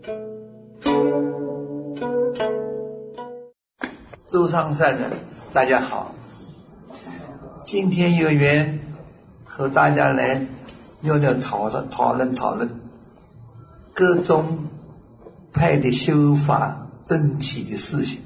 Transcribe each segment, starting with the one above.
诸上善人，大家好。今天有缘和大家来聊聊讨论各宗派的修法整体的事情。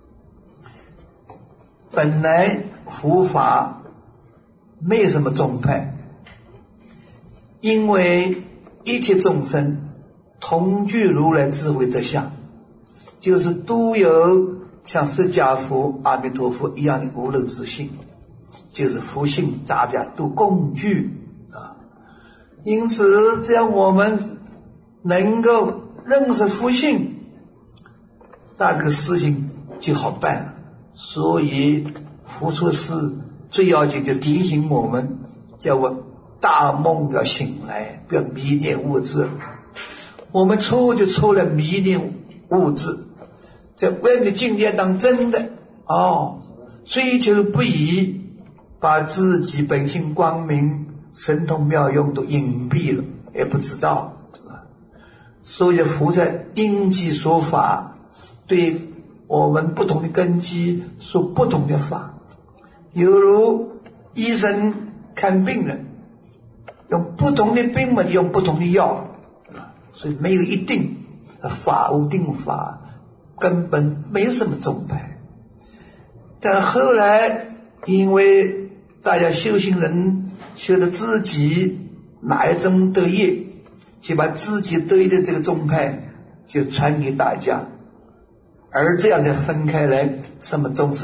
本来佛法没什么宗派，因为一切众生同具如来智慧德相，就是都有像释迦佛、阿弥陀佛一样的无漏自性，就是佛性大家都共具啊。因此只要我们能够认识佛性，那这个事情就好办了。所以佛出世最要紧就提醒我们，叫我大梦要醒来，不要迷恋物质。我们错就错了迷恋物质，在外面的境界当真的追求不已，把自己本性光明神通妙用都隐蔽了，也不知道。所以佛在因机说法，对我们不同的根基说不同的法。犹如医生看病人，用不同的病嘛，用不同的药，所以没有一定，法无定法，根本没有什么宗派。但后来因为大家修行人学的自己哪一宗得业，就把自己得业的这个宗派就传给大家，而这样才分开来什么宗。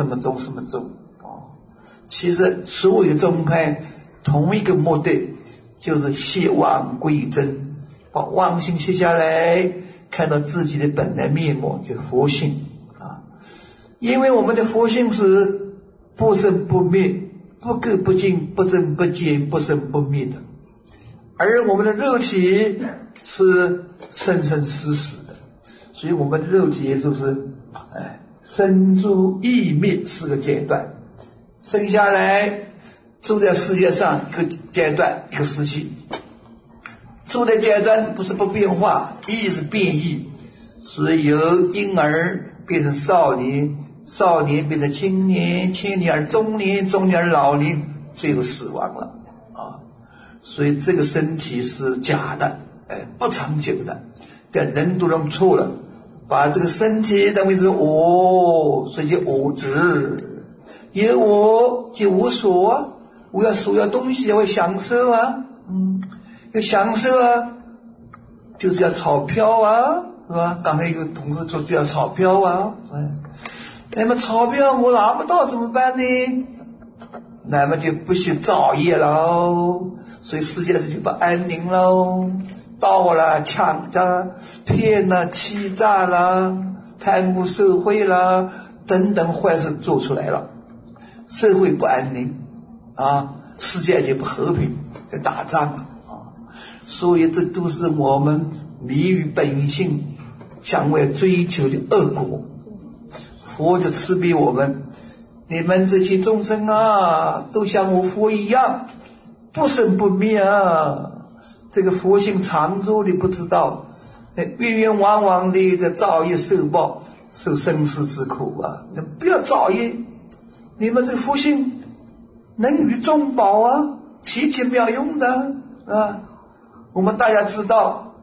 其实所有宗派同一个目的，就是希望归真，把妄心卸下来，看到自己的本来面目，就是佛性啊。因为我们的佛性是不生不灭，不垢不净，不增不减，不生不灭的，而我们的肉体是生生死死的，所以我们的肉体也就是生住异灭四个阶段，生下来住在世界上一个阶段一个时期，住的阶段不是不变化，异是变异，所以由婴儿变成少年，少年变成青年，青年而中年，中年而老年，最后死亡了啊！所以这个身体是假的，不长久的。但人都弄错了，把这个身体认为是我，所以叫我执。有我就无所啊，我要所要东西，我要享受啊，要享受啊，就是要钞票啊，是吧？刚才一个同事说就要钞票啊，那么钞票我拿不到怎么办呢？那么就不许造业喽，所以世界上就不安宁喽，盗了、抢了、骗了、欺诈了、贪污受贿了等等坏事做出来了，社会不安宁啊，世界就不和平，在打仗啊。所以这都是我们迷于本性向外追求的恶果。佛就慈悲我们，你们这些众生啊，都像我佛一样不生不灭啊，这个佛性常住你不知道，冤冤枉枉的在造业受报，受生死之苦啊！你不要造业，你们这个佛性能与众宝啊，奇奇妙用的啊！我们大家知道，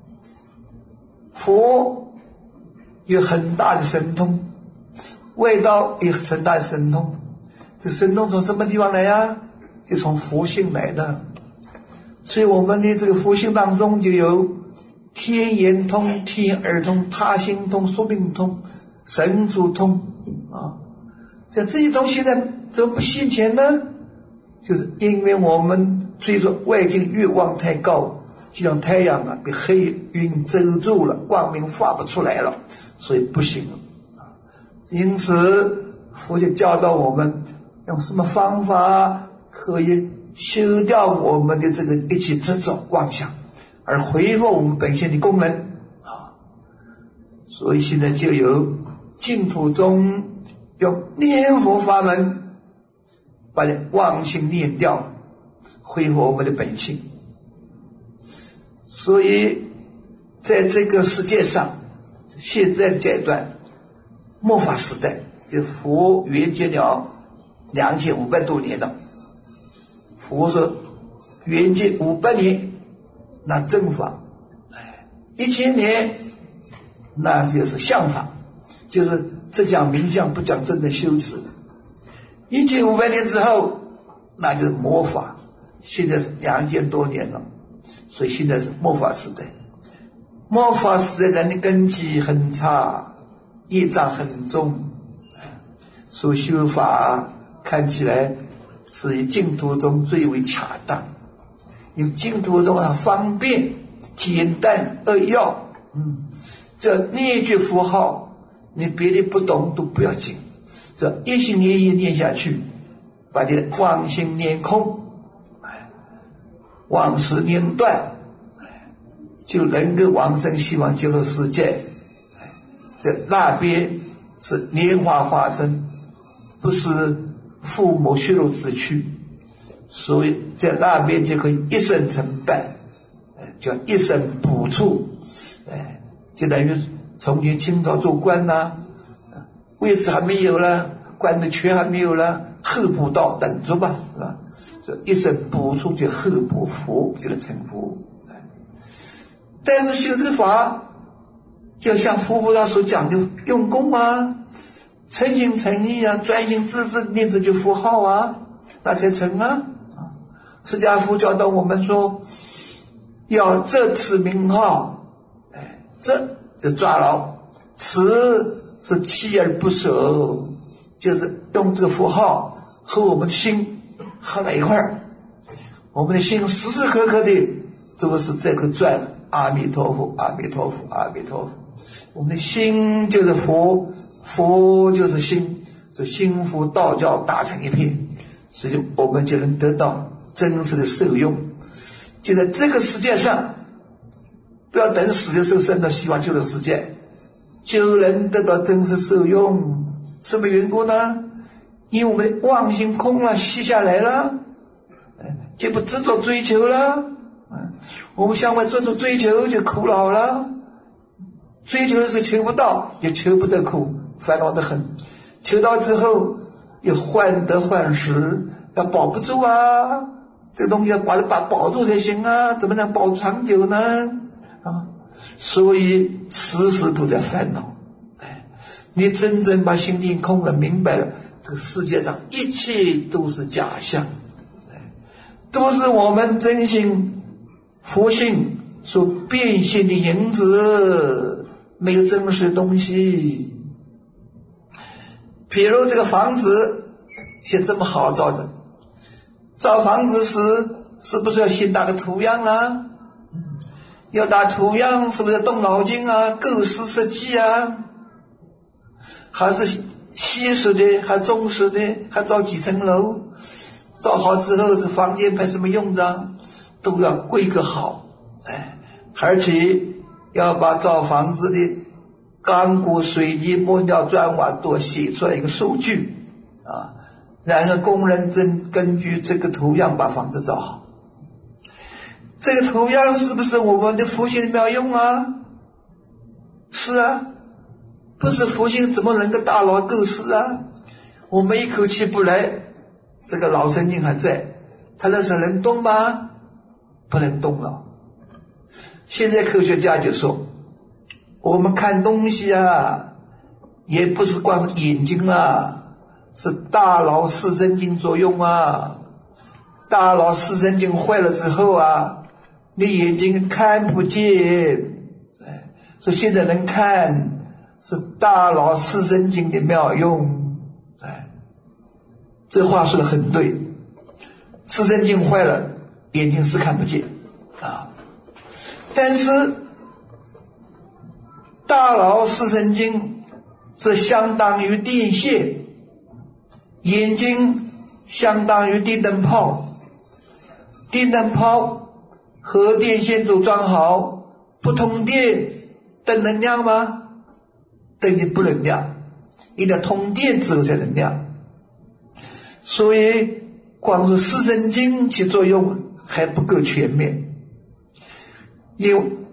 佛有很大的神通，外道有很大的神通，这神通从什么地方来啊？就从佛性来的。所以我们的这个佛性当中就有天眼通、天耳通、他心通、宿命通、神足通啊。这些东西呢，怎么不现前呢？就是因为我们追逐外境欲望太高，就像太阳啊被黑云遮住了，光明发不出来了，所以不行了。因此佛就教导我们用什么方法可以修掉我们的这个一切执着妄想，而恢复我们本性的功能啊。所以现在就有净土中用念佛法门把妄心念掉，恢复我们的本性。所以在这个世界上，现在的阶段，末法时代，就佛圆寂了2500多年了。佛说圆寂500年，那正法；1000年，那就是相法，就是只讲名相，不讲真正修持。1500年之后，那就是末法。现在是2000多年了，所以现在是末法时代。末法时代人的根基很差，业障很重，所以修法看起来是以净土中最为恰当，因为净土中它方便、简单扼要。这念句符号，你别的不懂都不要紧，这一心一意念下去，把你的妄心念空，妄识念断，就能够往生西方极乐世界。这那边是莲花化身，不是父母血肉之躯，所以在那边就可以一生成办，叫一生补处，就等于从前清朝做官位置还没有了，官的权还没有了，候补道等着吧，是吧？这一生补处就候补佛，就能成佛。但是修这个法，就像佛菩萨所讲的用功诚心诚意专心致志念这句符号那才成释迦佛教导我们说，要这此名号，这就抓牢，此是锲而不舍，就是用这个符号和我们的心合在一块儿，我们的心时时刻刻的都是这个转阿弥陀佛，阿弥陀佛，阿弥陀佛。我们的心就是佛，佛就是心，所以心佛道教打成一片，所以我们就能得到真实的受用。就在这个世界上，不要等死的时候升到西方极乐世界，就能得到真实受用。什么缘故呢？因为我们妄心空了，息下来了，就不执着追求了。我们向外做出追求就苦恼了，追求的时候求不到，也求不得苦，烦恼得很。求到之后又患得患失，要保不住这个东西要把它保住才行怎么能保住长久呢？所以时时都在烦恼。你真正把心灵空了，明白了，这个世界上一切都是假象，都是我们真心佛性所变现的影子，没有真实的东西。比如这个房子现在这么好造的，造房子时是不是要先打个图样啦？要打图样是不是要动脑筋构思设计还是西式的，还中式的，还造几层楼？造好之后这房间派什么用的都要规格好，而且要把造房子的钢骨水泥木料砖瓦都写出来一个数据然后工人根据这个图样把房子造好。这个图样是不是我们的佛性的妙用是不是佛性怎么能够大脑构思我们一口气不来，这个脑神经还在，它那时候能动吗？不能动了。现在科学家就说，我们看东西也不是光是眼睛是大脑视神经作用大脑视神经坏了之后你眼睛看不见，所以现在能看是大脑视神经的妙用。这话说得很对，视神经坏了，眼睛是看不见但是大脑视神经是相当于电线，眼睛相当于电灯泡，电灯泡和电线组装好，不通电灯能亮吗？灯就不能亮，一定要通电之后才能亮。所以光是视神经起作用还不够全面，因为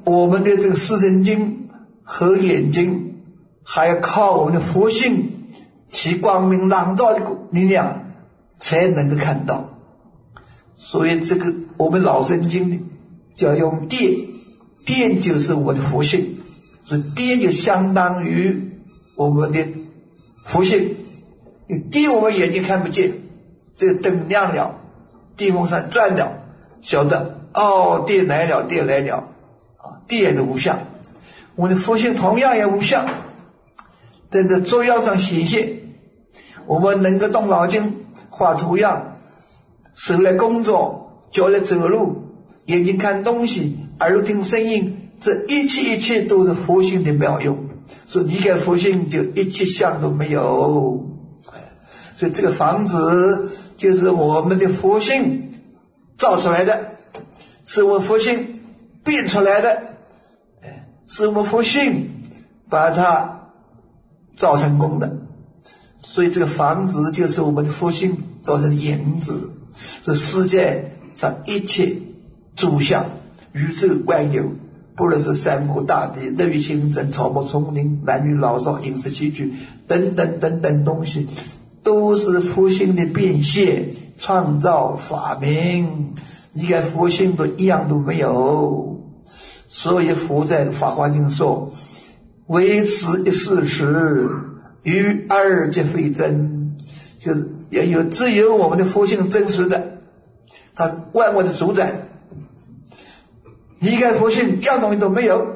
我们的这个视神经和眼睛还要靠我们的佛性其光明朗照的力量才能够看到。所以这个我们脑神经呢就要用电，电就是我们的佛性，所以电就相当于我们的佛性。电我们眼睛看不见，这个灯亮了，电风扇转了，晓得电来了，电来了电的无相。我们的佛性同样也无相，在这作用上显现。我们能够动脑筋画图样，手来工作，脚来走路，眼睛看东西，耳朵听声音，这一切都是佛性的妙用。所以离开佛性就一切相都没有。所以这个房子就是我们的佛性造出来的，是我们佛性变出来的，是我们佛性把它造成功的。所以这个房子就是我们的佛性造成的影子。所以世界上一切诸相，宇宙万有，不论是山河大地、日月星辰、草木丛林、男女老少、饮食起居等等等等东西，都是佛性的变现、创造、发明。离开佛性都一样都没有。所以佛在法华经说，唯此一事实，余二皆非真。就是只有我们的佛性真实的，它是万物的主宰。离开佛性一样东西都没有。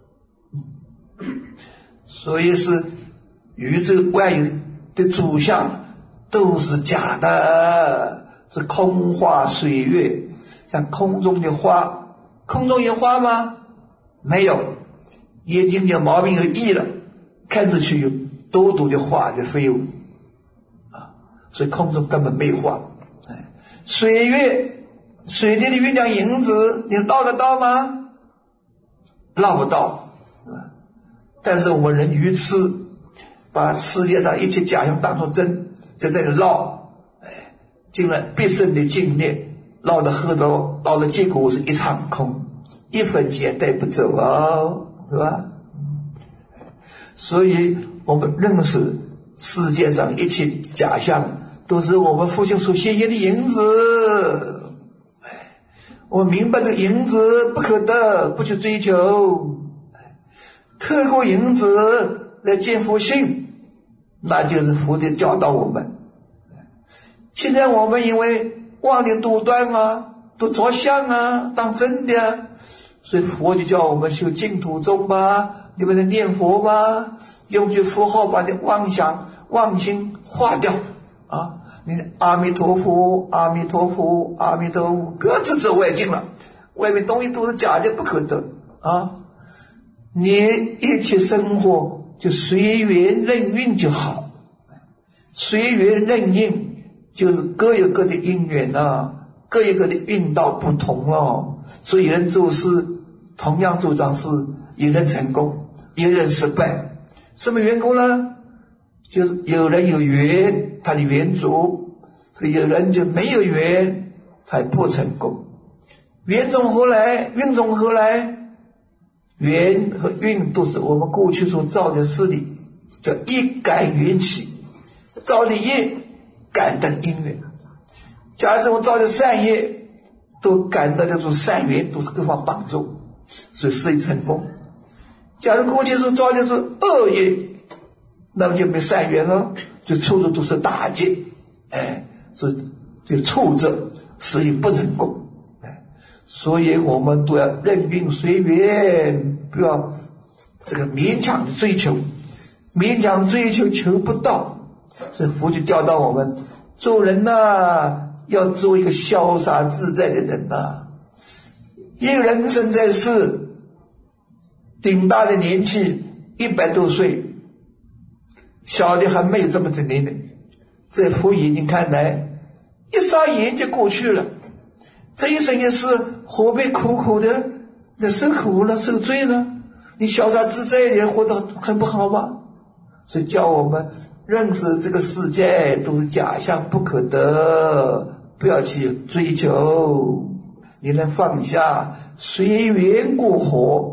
所以是宇宙万有的主相都是假的，是空花水月。像空中的花，空中有花吗？没有。眼睛有毛病有异了，看出去有朵朵的花在飞舞所以空中根本没花。水月，水滴的月亮影子，你捞得到吗？捞不到，但是我们人愚痴，把世界上一切假象当作真，在这里捞，经了毕生的精炼，捞的结果是一场空，一分钱带不走是吧？所以我们认识世界上一切假象都是我们父亲所显现的影子。我们明白这个影子不可得，不去追求，透过影子来见佛性，那就是佛的教导我们。现在我们因为妄念多端都着相当真的所以佛就叫我们修净土宗吧，你们能念佛吧，用句佛号把你妄想妄心化掉你阿弥陀佛阿弥陀佛阿弥陀佛，不要执着外境了，外面东西都是假的不可得你一切生活就随缘任运就好。随缘任运就是各有各的因缘各有各的运道不同所以有人做事同样做这事，有人成功有人失败。什么缘故呢？就是有人有缘，他的缘足，所以有人就没有缘，他也不成功。缘从何来？运从何来？缘和运都是我们过去所造的事理，叫一感缘起，造的业感得因缘。假设我造的善业，都感到这种善缘，都是各方帮助，所以事业成功。假如过去所造的是恶业，那么就没善缘了，就处处都是打击，所以就挫折，事业不成功。所以我们都要任运随缘，不要这个勉强的追求，勉强追求求不到。所以佛就教导我们，做人要做一个潇洒自在的人一个人生在世，顶大的年纪100多岁，小的还没有这么的年龄，在佛眼睛看来，一眨眼就过去了。这一生也是何必苦苦的受苦了受罪了？你潇洒自在一点，活得很不好吗？所以教我们认识这个世界都是假象不可得，不要去追求，你能放下，随缘过活，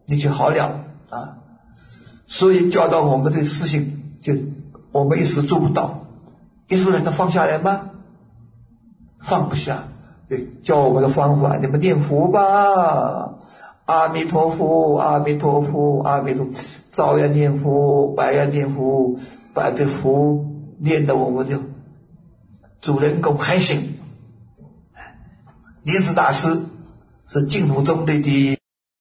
你就好了啊。所以教导我们这个事情，就我们一时做不到，一时能够放下来吗？放不下。对，教我们的方法，你们念佛吧，阿弥陀佛，阿弥陀佛，阿弥陀佛，早要念佛，晚要念佛，把这佛念得我们就主人公开心。莲池大师是净土宗的第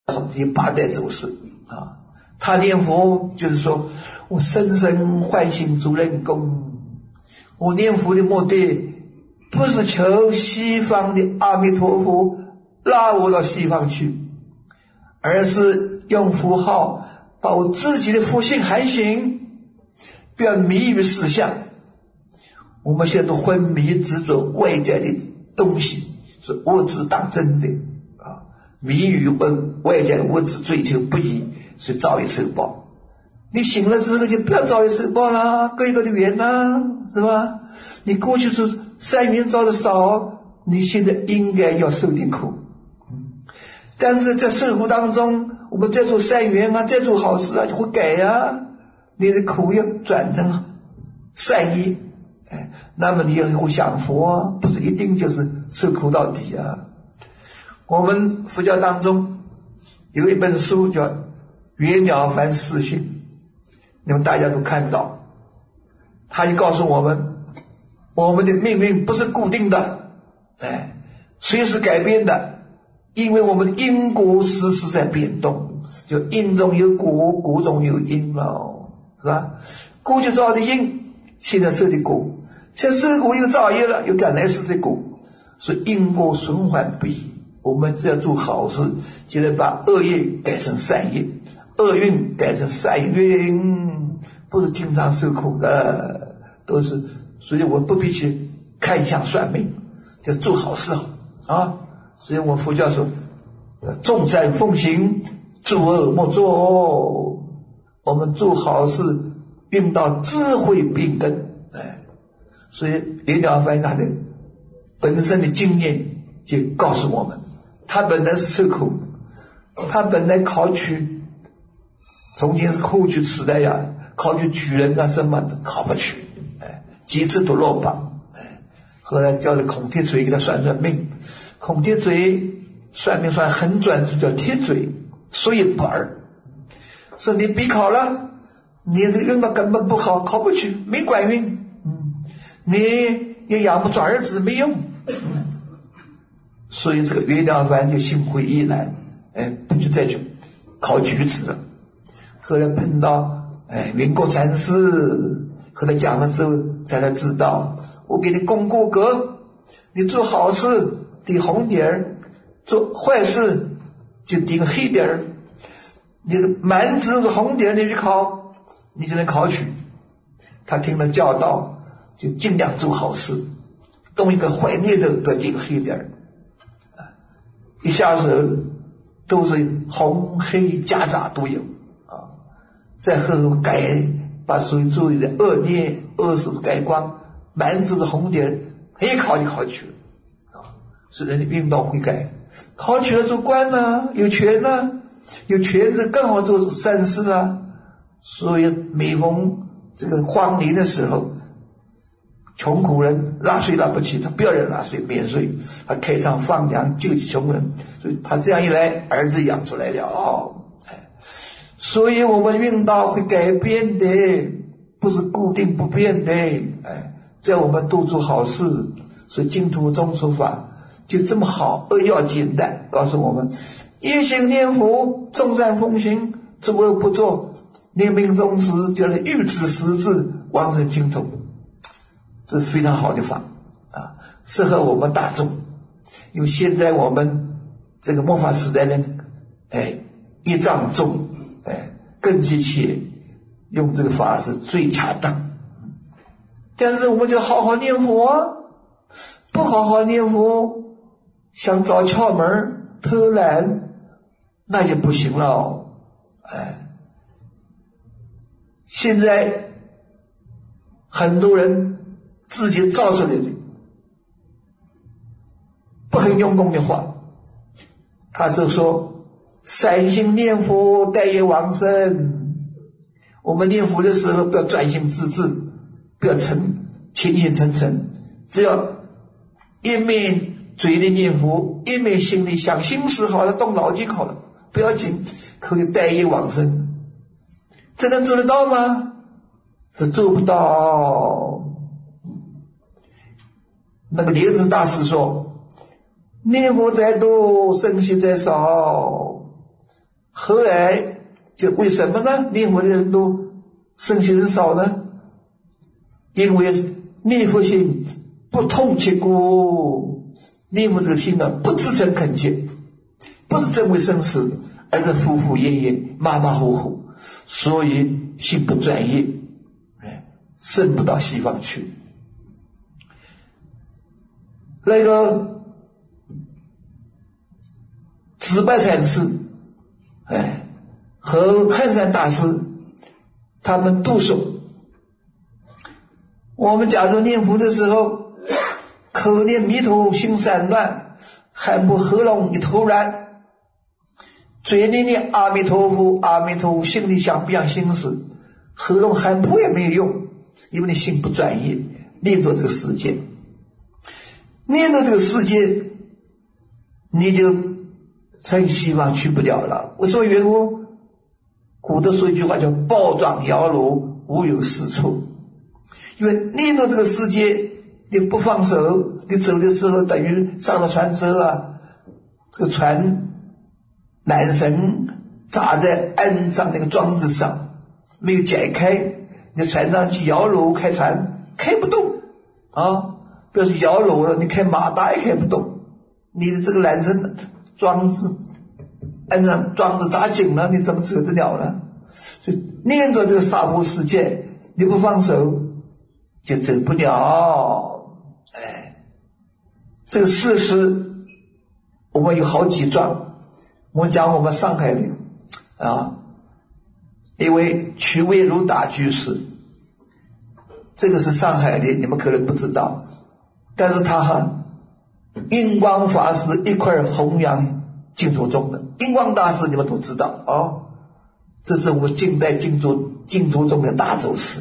8代祖师啊，他念佛就是说，我深深唤醒主人公，我念佛的目的不是求西方的阿弥陀佛拉我到西方去，而是用佛号把我自己的佛性喊醒，不要迷于事相。我们现在昏迷执着外在的东西，是物质当真的啊，迷于外在的物质追求不已，所以遭遇受报。你醒了之后就不要遭遇受报啦，各一个的缘啦，是吧？你过去是善缘造的少，你现在应该要受点苦。但是在受苦当中，我们再做善缘啊，再做好事啊，就会改啊，你的苦要转成善意，那么你也会享福啊，不是一定就是受苦到底啊。我们佛教当中有一本书叫《袁了凡四训》，你们大家都看到，他就告诉我们，我们的命运不是固定的，随时改变的，因为我们的因果时时在变动，就因中有果，果中有因了，是吧？过去造的因，现在受的果，现在受的果又造业了，又赶来世的果，所以因果循环不已。我们只要做好事，就能把恶业改成善业，厄运改成善运，不是经常受苦的，都是。所以我们不必去看相算命，就做好事啊。所以我佛教说，众善奉行，诸恶莫作。我们做好事，用到智慧病根，所以袁了凡他的本身的经验就告诉我们，他本来是受苦，他本来考取，从前是科举时代呀，考取举人啊什么的考不去，几次都落榜，后来叫了孔铁锤给他算算命，孔铁锤算命算很准，就叫铁锤，所以不二，说你必考了，你这个运道根本不好，考不去，没官运，你也养不出儿子，没用，所以这个袁了凡就心灰意懒，不就再去考举子了。后来碰到云国禅师，和他讲了之后，才知道，我给你功过格，你做好事抵红点儿，做坏事就抵个黑点儿，你的满纸的红点儿你去考，你就能考取。他听了教导，就尽量做好事，动一个坏念头都抵个黑点儿，一下子都是红黑夹杂都有啊。再后头改，把所有做的恶念恶事改光，满纸的红点一考就考取了啊。使人的运道会改，考取了做官呢，有权呢，有权是更好做善事了。所以每逢这个荒年的时候，穷苦人纳税纳不起，他不要人纳税，免税，他开仓放粮救济穷人，所以他这样一来，儿子养出来了。所以我们运道会改变的，不是固定不变的。在我们都做好事，所以净土宗说法就这么好，扼要简单，告诉我们一心念佛，众善奉行，诸恶不作，念命终时，就是欲知实质，往生净土。这是非常好的法啊，适合我们大众。因为现在我们这个末法时代呢，一障重，根基切，用这个法是最恰当。但是我们就好好念佛啊，不好好念佛，想找窍门偷懒，那也不行了。现在很多人自己造出来的不很用功的话，他就说三心念佛，待业往生。我们念佛的时候，不要专心致志，不要勤勤诚诚，只要一面嘴里念佛，一面心里想心思好了，动脑筋好了，不要紧，可以待业往生。这能做得到吗？是做不到。那个莲池大师说，念佛再多，圣息再少。后来就为什么呢？念佛的人多，圣息人少呢？因为念佛心不痛切故，念佛这个心呢，不自诚恳切，不是真为生死，而是敷敷衍衍、马马虎虎，所以心不专业，升不到西方去。那个智白禅师和汉山大师他们都说，我们假如念佛的时候口念弥陀心散乱，喊不喉咙一头然，嘴里念阿弥陀佛阿弥陀佛，心里想不想心思，喉咙喊不也没有用，因为你心不专业，念着这个世界，念着这个世界，你就真希望去不了了。为什么缘故？古德说一句话叫抱状摇橹，无有是处。因为念着这个世界，你不放手，你走的时候等于上了船之后啊，这个船缆绳扎在岸上那个桩子上，没有解开，你船上去摇橹开船，开不动啊！不要是摇橹了，你开马达也开不动，你的这个缆绳桩子岸上桩子扎紧了，你怎么走得了呢？所以念着这个娑婆世界，你不放手就走不了。这个事实我们有好几桩。我们讲我们上海的一位瞿维如大居士，这个是上海的，你们可能不知道，但是他和印光法师一块弘扬净土宗的。印光大师你们都知道这是我们近代净土宗的大祖师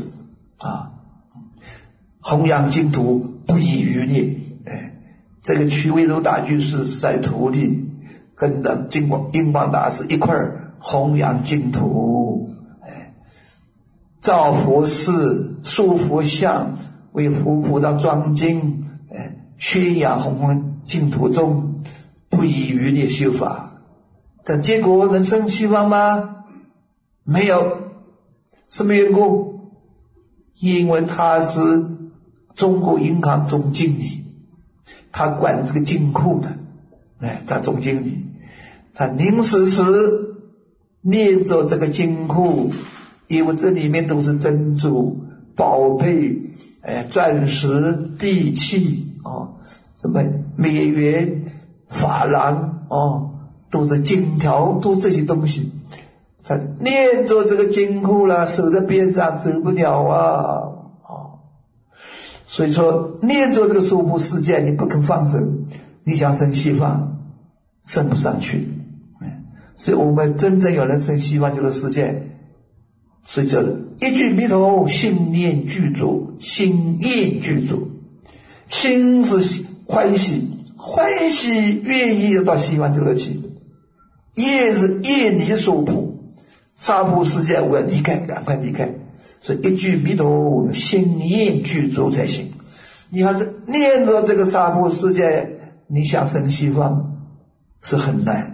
弘扬净土不遗余力。这个瞿维如大居士是在徒弟，跟着印光大师一块弘扬净土，造佛寺、塑佛像，为佛菩萨装经，宣扬弘扬净土宗，不遗余力修法。但结果能生西方吗？没有。什么缘故？因为他是中国银行总经理，他管这个金库的，他总经理，他临时念着这个金库，因为这里面都是珍珠、宝贝、钻石、地器什么美元、珐琅都是金条，都这些东西。他念着这个金库了，守在边上走不了所以说念着这个娑婆世界，你不肯放手，你想升西方升不上去。所以我们真正有人升西方极乐世界，所以叫一句弥陀，心念具足，心念具足。心是欢喜，欢喜愿意到西方极乐去，业是业力所迫，娑婆世界我要离开，赶快离开。所以一句弥陀，心念具足才行。你要是念着这个娑婆世界，你想升西方是很难。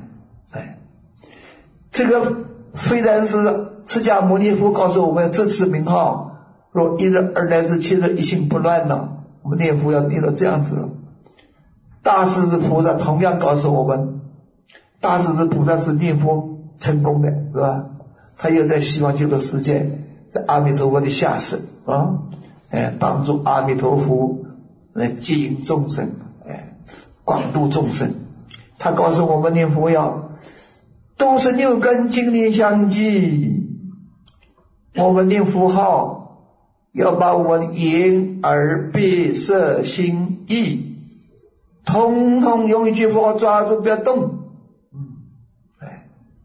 这个非但是释迦牟尼佛告诉我们这次名号，若一日二来之七日一心不乱呢，我们念佛要念到这样子了。大势至菩萨同样告诉我们，大势至菩萨是念佛成功的，是吧？他又在西方极乐世界，在阿弥陀佛的下世帮助阿弥陀佛来接引众生，广度众生。他告诉我们念佛要都是六根经念相继，我们念佛号要把我们眼耳鼻舌心意通通用一句佛号抓住，不要动。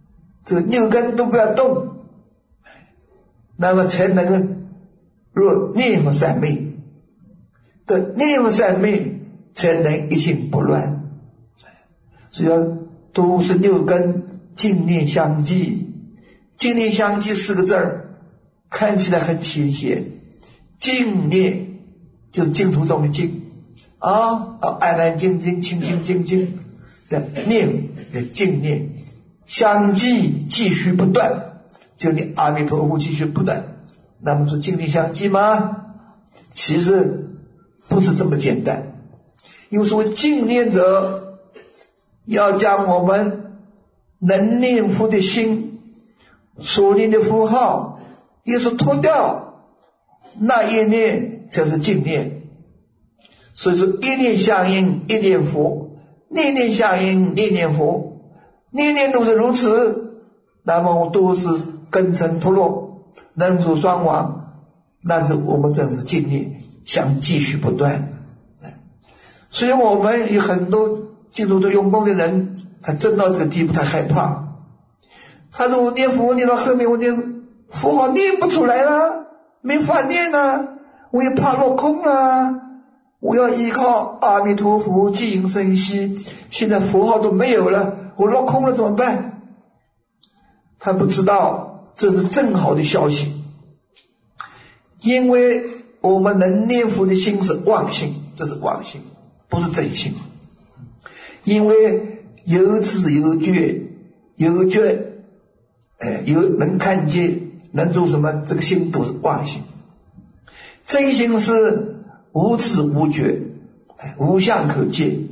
这个六根都不要动，那么才能够若念佛三昧的念佛三昧，才能一心不乱。所以要都是六根净念相继，净念相继四个字儿看起来很浅显，净念就是净土中的净安安静静清清净净的念的净念，相继继续不断，就你阿弥陀佛继续不断，那么是净念相继吗？其实不是这么简单，因为所谓净念者，要将我们能念佛的心所念的符号也是脱掉，那一念才是净念。所以说一念相应一念佛，念念相应念念佛，念念都是如此，那么都是根尘脱落，能除双亡，那是我们真是净念想继续不断。所以我们有很多进入这用功的人，他真到这个地步，他害怕，他说我念佛念到后面，我念佛号念不出来了，没法念了，我也怕落空了，我要依靠阿弥陀佛即应生息，现在佛号都没有了，我落空了怎么办？他不知道这是正好的消息，因为我们能念佛的心是妄心，这是妄心，不是真心。因为有知有觉有觉，有能看见能做什么，这个心都是妄心。真心是无知无觉，无相可见，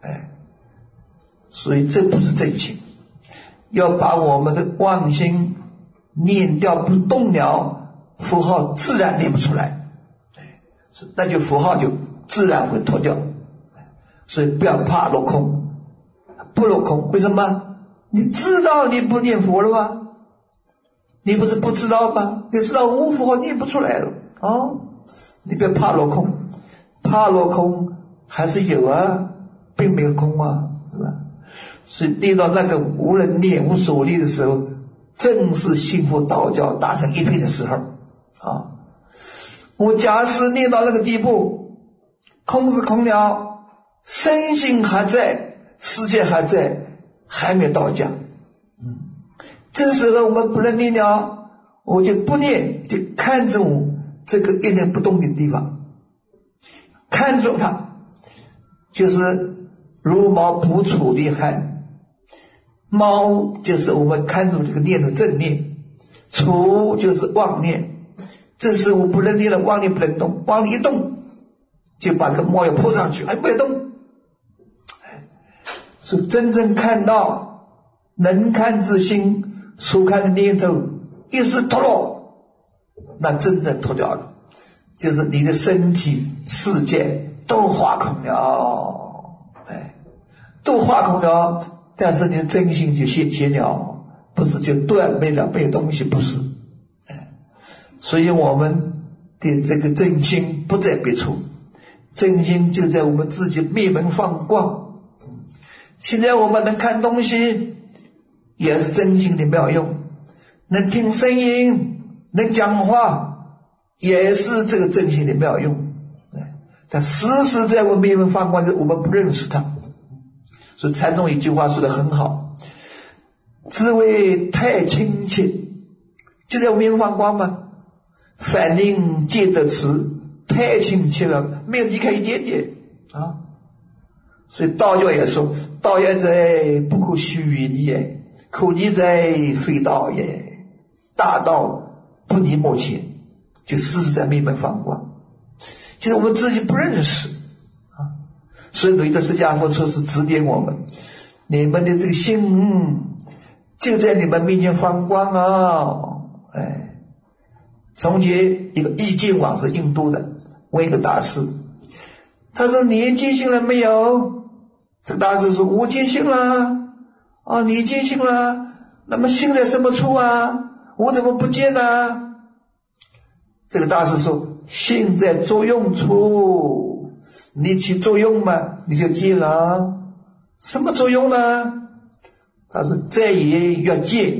所以这不是真心。要把我们的妄心念掉不动了，符号自然念不出来，那就符号就自然会脱掉。所以不要怕落空，不落空，为什么？你知道你不念佛了吗？你不是不知道吗？你知道无符号念不出来了你不要怕落空，怕落空还是有啊，并没有空啊，是吧？所以念到那个无人念无所念的时候，正是信佛道教达成一品的时候我假使念到那个地步，空是空了，身心还在，世界还在，还没到家。这时候我们不能念了，我就不念，就看着这个一念不动的地方，看着它，就是如毛不处的汗。猫就是我们看住这个念的正念，处就是妄念。这时我不能念了，妄念不能动，妄念一动就把这个猫要扑上去，不要动。所以真正看到能看之心所看的念头一时脱落，那真正脱掉了，就是你的身体世界都化空了，都化空了，但是你的真心就现了，不是就断没了，没有东西，不是。所以我们的这个真心不在别处，真心就在我们自己灭门放光。现在我们能看东西也是真心的妙用，能听声音能讲话也是这个真心的妙用，但实实在我灭门放光，我们不认识它。所以禅宗一句话说得很好，滋味太亲切，就在我灭门放光嘛，反应皆得此，太亲切了，没有离开一点点所以道教也说，道也在，不可虚离也，可离在，非道也。大道不离目前，就实实在灭门放光。其实我们自己不认识所以弥陀释迦佛说是指点我们，你们的这个心就在你们面前放光从前一个意见王是印度的，问一个大师，他说你见性了没有？这个大师说我见性了。你见性了，那么性在什么处啊？我怎么不见呢？这个大师说性在作用处，你起作用嘛，你就见了。什么作用呢？他说在也要见，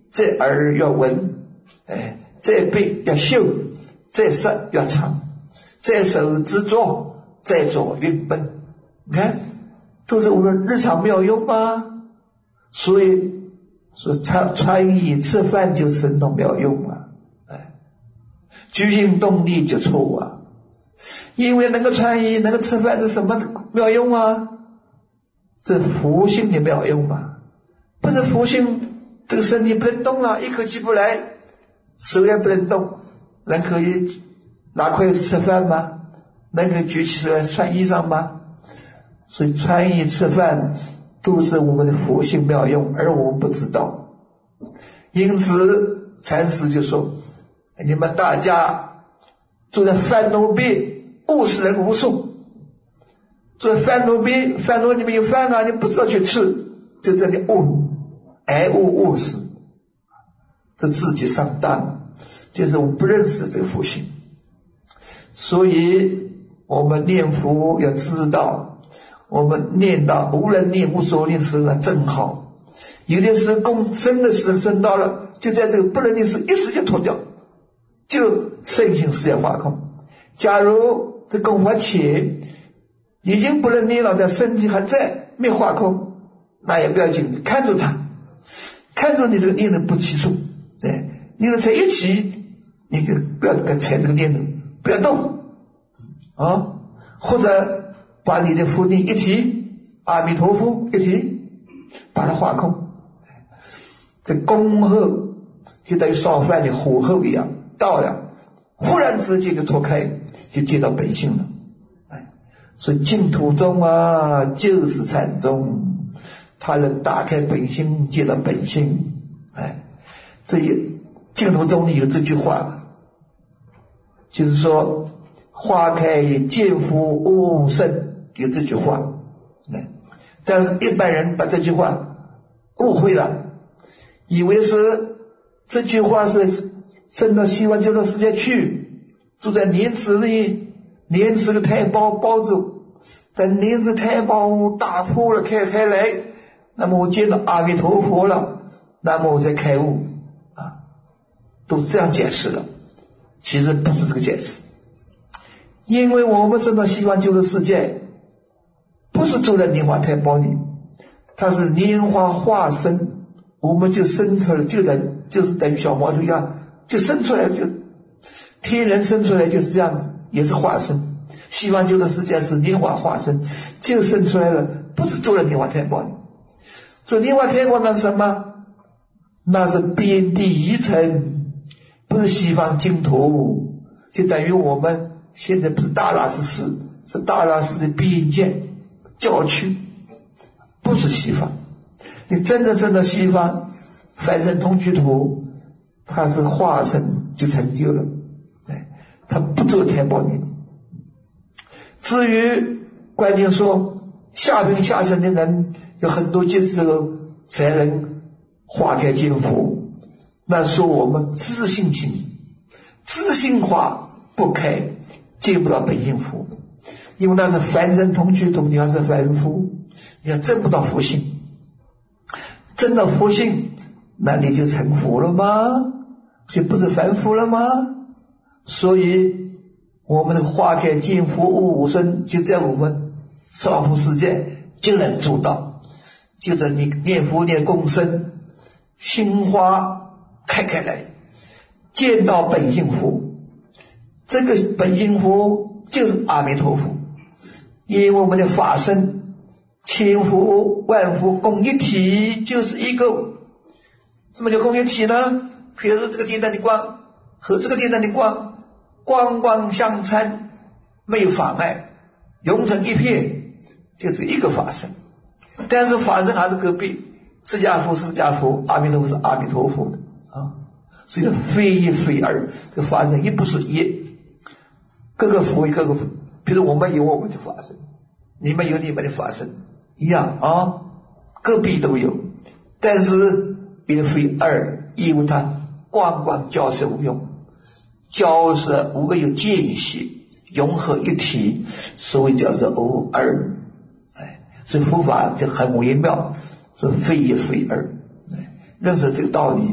这耳要闻，这臂要嗅，这舌要尝，这手执着，这左运奔。你看，都是我们日常妙用吗？所以说穿衣吃饭就神通妙用啊，举行动力就错误啊。因为能够穿衣能够吃饭是什么妙用啊？这福性的妙用嘛。不是福性，这个身体不能动了，一口气不来，手也不能动，人可以拿筷子吃饭吗？人可以举起手来穿衣裳吗？所以穿衣吃饭都是我们的福性妙用，而我们不知道。因此禅师就说，你们大家住在饭炉边，饿死人无数。住在饭炉边，饭炉里面有饭啊，你不知道去吃，就这里饿死，这自己上当了，就是我们不认识这个福性。所以我们念佛要知道，我们念到无人念无所念时啊，正好。有的时候生的时生到了，就在这个不能念时一时就脱掉，就身心事业化空。假如这功夫还浅，已经不能念了，但身体还在没化空，那也不要紧，看住它，看住你这个念头不起数，念头才一起，你就不要跟踩这个念头，不要动啊，或者把你的佛念一提，阿弥陀佛一提，把它化空。这恭候就等于烧饭的火候一样，到了忽然之间就脱开，就见到本性了。所以净土宗啊，就是禅宗，它能打开本性，见到本性。这也净土宗里有这句话，就是说花开见佛悟圣，有这句话。但是一般人把这句话误会了，以为是这句话是升到西方极乐世界去，住在莲池里，莲池的太包包住，等莲池太包打破了开来，那么我见到阿弥陀佛了，那么我才开悟啊，都是这样解释的。其实不是这个解释，因为我们升到西方极乐世界不是住在莲花太包里，它是莲花化身，我们就生出来，就是等于小毛头一样，就生出来，就天人生出来就是这样子，也是化身。西方极乐世界是莲花化身，就生出来了，不是住在莲花太包里。所以莲花太包那是什么？那是边地一层，不是西方净土，就等于我们现在不是大拉寺市，是大拉寺的边界郊区，不是西方。你真的升到西方凡身同居土，它是化身就成就了，它不住太包里。至于关键说下品下生的人有很多劫之后才能化开见佛，那说我们自信心自信化不开，见不到本性佛，因为那是凡身同居土，你还是凡夫，你要证不到佛性，证到佛性，那你就成佛了吗？就不是凡夫了吗？所以我们的花开见佛悟身就在我们少普世界就能做到，就在你念佛念共生，心花开来，见到本性佛。这个本性佛就是阿弥陀佛，因为我们的法身千佛万佛共一体，就是一个。什么叫共一体呢？比如说这个电灯的光和这个电灯的光，光光相参，没有妨碍，融成一片，就是一个法身。但是法身还是个别，释迦佛是释迦佛，阿弥陀佛是阿弥陀佛的啊，所以非一非二，这法身也不是一，各个佛有各个佛，比如我们有我们的法身，你们有你们的法身一样啊，各别都有，但是也非二，因为它光光交涉无用，交涉无个有间隙，融合一体，所以叫做无二。所以佛法就很微妙，说非一非二。认识这个道理，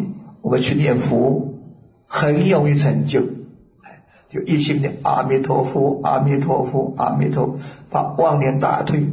我们去念佛很容易成就，就一心念阿弥陀佛，阿弥陀佛，阿弥陀佛，把妄念打退，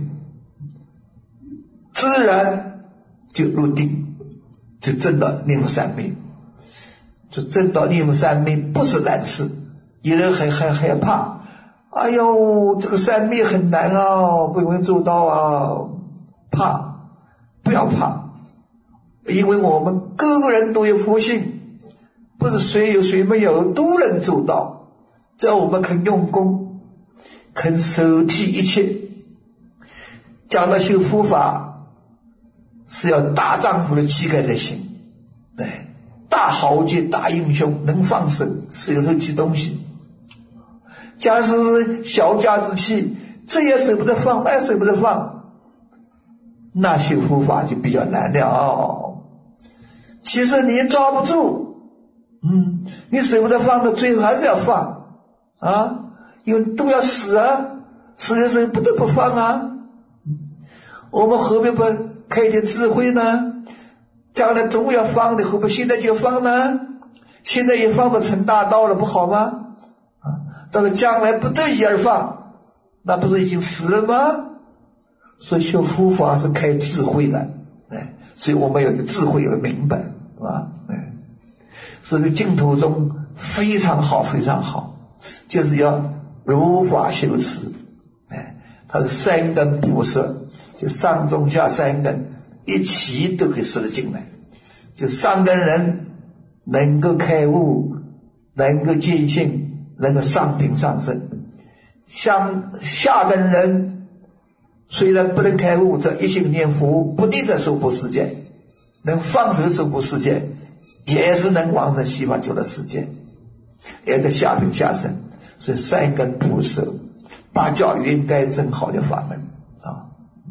自然就入定，就证到念佛三昧。就证到念佛三昧不是难事。有人很害怕，哎呦，这个三昧很难啊，不容易做到啊，怕，不要怕，因为我们个个人都有佛性，不是谁有谁没有都能做到，只要我们肯用功，肯舍弃一切。讲到修佛法，是要大丈夫的气概才行，对，大豪杰大英雄能放手舍这些东西。假使小家子气，这也舍不得放，那也舍不得放，那修佛法就比较难了。其实你抓不住，你舍不得放的，最后还是要放啊，因为都要死啊，死的时候不得不放啊。我们何必不开点智慧呢？将来总要放的，何不现在就放呢？现在也放不成大道了，不好吗？到了将来不得已而放，那不是已经死了吗？所以修佛法是开智慧的，所以我们有一个智慧，有个明白，是吧？所以净土宗非常好，非常好，就是要如法修持，它是三根不摄，就上中下三根一起都可以摄得进来，就上根人能够开悟，能够见性，能够上品上升，像下根人虽然不能开悟，这一心念佛，不定在娑婆世界，能放手娑婆世界，也是能往生西方极乐世界，也在下品下生。所以三根不摄，八教应该真好的法门啊。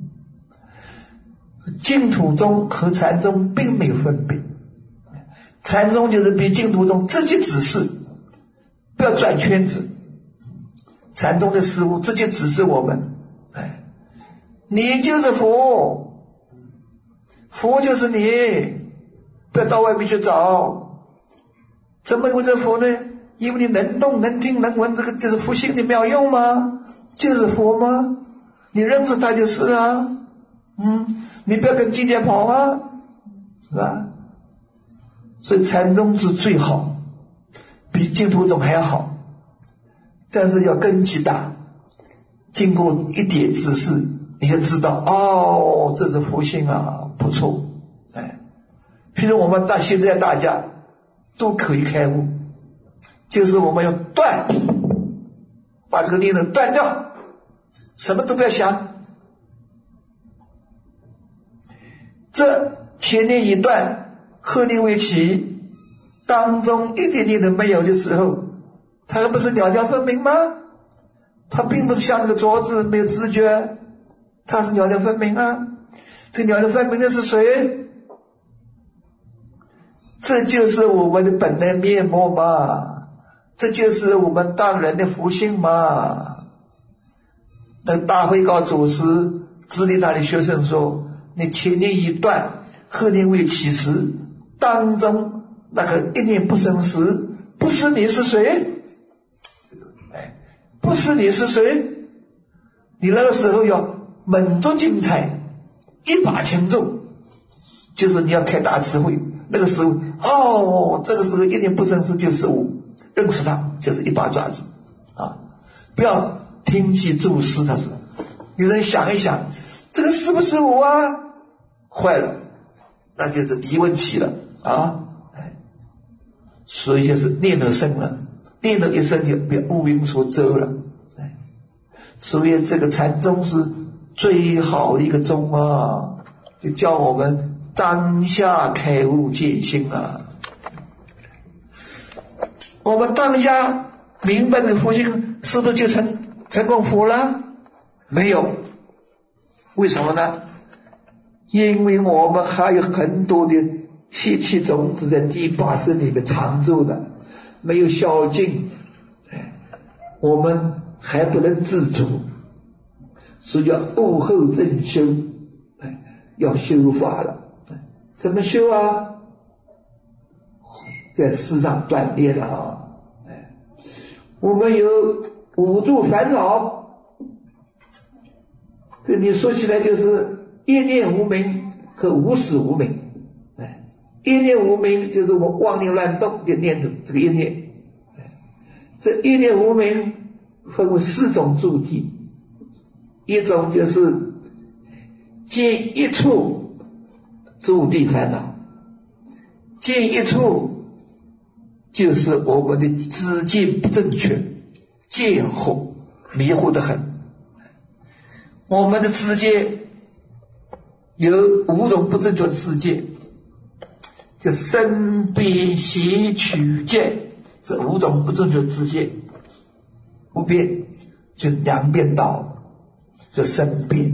净土宗和禅宗并没有分别，禅宗就是比净土宗直接指示，不要转圈子。禅宗的师父直接指示我们，你就是佛，佛就是你，不要到外面去找。怎么会这佛呢？因为你能动能听能闻，这个就是佛性的妙用吗？就是佛吗？你认识他就是啊，你不要跟境界跑啊，是吧？所以禅宗是最好，比净土宗还要好，但是要根基大，经过一点指示，你就知道哦，这是佛性啊，不错。譬如我们现在大家都可以开悟，就是我们要断，把这个念头断掉，什么都不要想。这前念一断，后念未起，当中一点点都没有的时候，它不是了了分明吗？它并不是像这个桌子没有知觉，它是了了分明啊。这了了分明的是谁？这就是我们的本来面目嘛，这就是我们当人的福性嘛。那大慧高祖师指令他的学生说，你前念一断，后念未起时，当中那个一念不生时，不是你是谁？不是你是谁？你那个时候要猛足精彩，一把轻重，就是你要开大智慧。那个时候，这个时候一念不生时就是我，认识他就是一把抓住啊！不要听其注释，他说，有人想一想，这个是不是我啊？坏了，那就是疑问起了啊！所以就是念头生了，念头一生就被乌云所遮了。所以这个禅宗是最好的一个宗啊，就教我们当下开悟见性啊。我们当下明白这个佛性，是不是就成功佛了？没有。为什么呢？因为我们还有很多的习气种子在第八识里面藏住的，没有消尽，我们还不能自主，所以要悟后正修，要修法了。怎么修啊？ 在世上断裂了啊！我们有五住烦恼，这你说起来就是一念无明和无始无明。一念无明就是我妄念乱动的念头，这个一念。这一念无明分为四种住地，一种就是见一处住地烦恼，见一处就是我们的知见不正确，见惑迷糊得很。我们的知见有五种不正确的世界，就身边邪取见，这五种不正确的知见。不变就两边道，就身边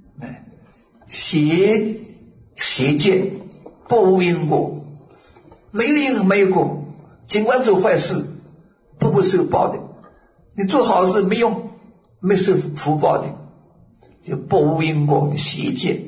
邪见不无因果，没有因没有果，尽管做坏事不会受报的，你做好事没用，没受福报的，就不无因果的邪见。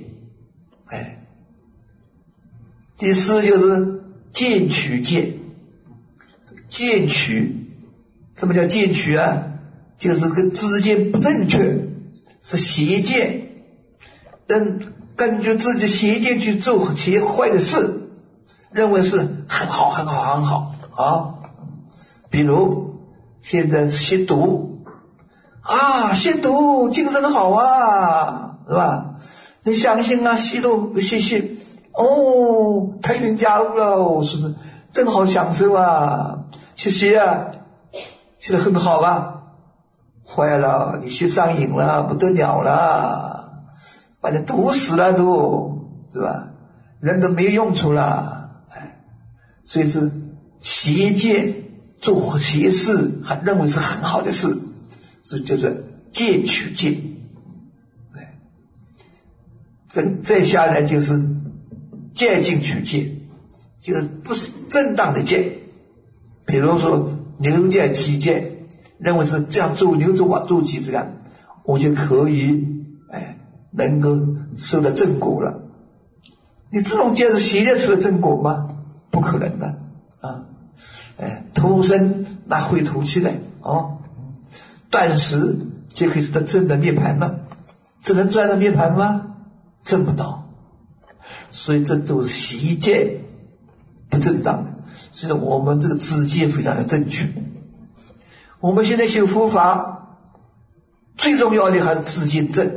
第四就是见取见，见取什么叫见取啊？就是这个知见不正确，是邪见，根据自己邪见去做些坏的事，认为是很好很好很好啊。比如现在吸毒啊，吸毒精神好啊，是吧？你相信啊，吸毒吸哦，太平家务了，是不是真好享受啊？去吸啊，吸得很好啊。坏了，你吸上瘾了，不得了了，把你毒死了都，是吧？人都没有用处了。所以是邪见，做邪事还认为是很好的事，这就是见取见。再下来就是见进取见，就是不是正当的见。比如说牛见鸡见，认为是这样做牛做马做鸡这样，我就可以能够受到正果了。你这种见是邪见出了正果吗？不可能的啊！土生拿灰土起来断食就可以得真的涅槃了，这能赚到涅槃吗？挣不到。所以这都是邪见不正当的，所以我们这个知见非常的正确。我们现在修佛法最重要的还是知见正，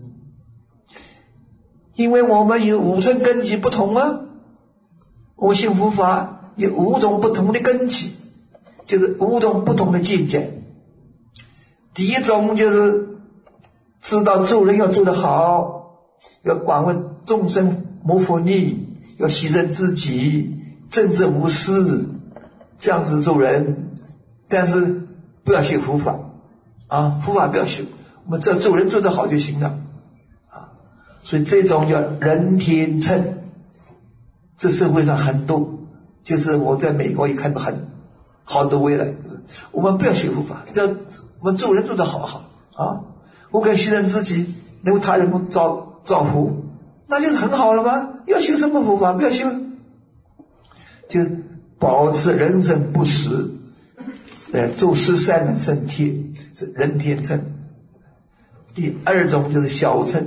因为我们有五乘根基不同啊。我修佛法有五种不同的根基，就是五种不同的境界。第一种就是知道做人要做得好，要广为众生谋福利，要牺牲自己，正直无私，这样子做人。但是不要修佛法啊，佛法不要修，我们只要做人做得好就行了啊。所以这种叫人天乘，这社会上很多，就是我在美国也看到很好多位了。我们不要学佛法，只要我们做人做得好啊，我可以牺牲自己，能为他人造福，那就是很好了吗？要修什么佛法？不要修，就保持人生不死，做事善能生天，是人天乘。第二种就是小乘，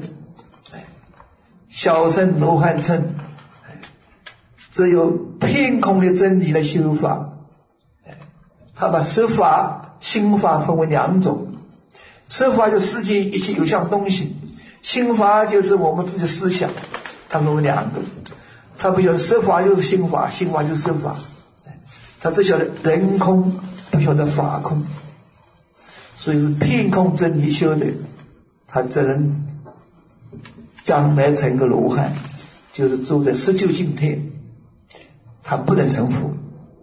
小乘罗汉乘，只有偏空的真理的修法。他把色法心法分为两种，色法就是世界一切有相东西，心法就是我们自己的思想，它分为两个。他不晓得色法就是心法，心法就是色法，他只晓得人空，不晓得法空。所以是偏空真理修的，他只能将来成个罗汉，就是住在19境天，他不能成佛。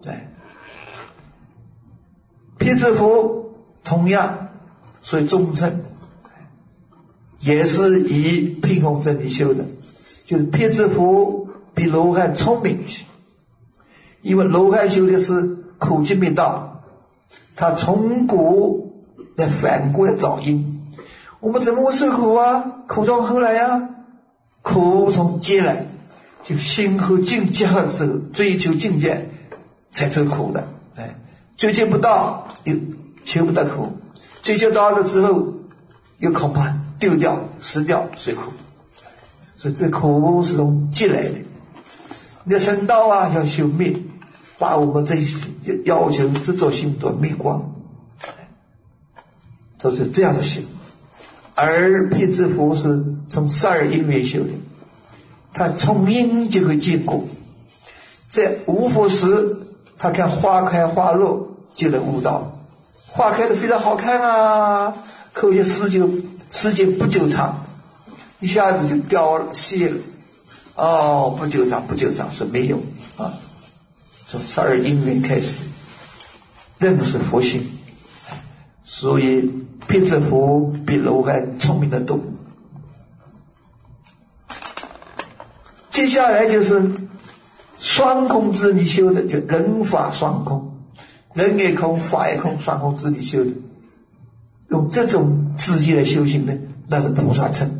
辟支佛同样，所以中乘也是以偏空真理修的，就是辟支佛比罗汉聪明一些，因为罗汉修的是苦集灭道，他从苦来反过来找因。我们怎么会受苦啊？苦从何来啊？苦从结来，就心和境结合的时候，追求境界才受苦的。追求不到又求不到苦，追求到了之后又恐怕丢掉失掉，所以苦。所以这苦是从积来的。你的圣道啊要修灭，把我们这些要求执着心都灭光，都是这样的修。而辟支佛是从12因缘修的，他从因就会结果。在无佛时，他看花开花落就能悟道，花开的非常好看啊，可惜时间不久长，一下子就凋了谢了。不久长说没有啊。从12因缘开始认识佛性，所以辟支佛比罗汉聪明得多。接下来就是双空之理修的，就人法双空，人也空，法也空，双空之理修的，用这种自己来修行的，那是菩萨乘。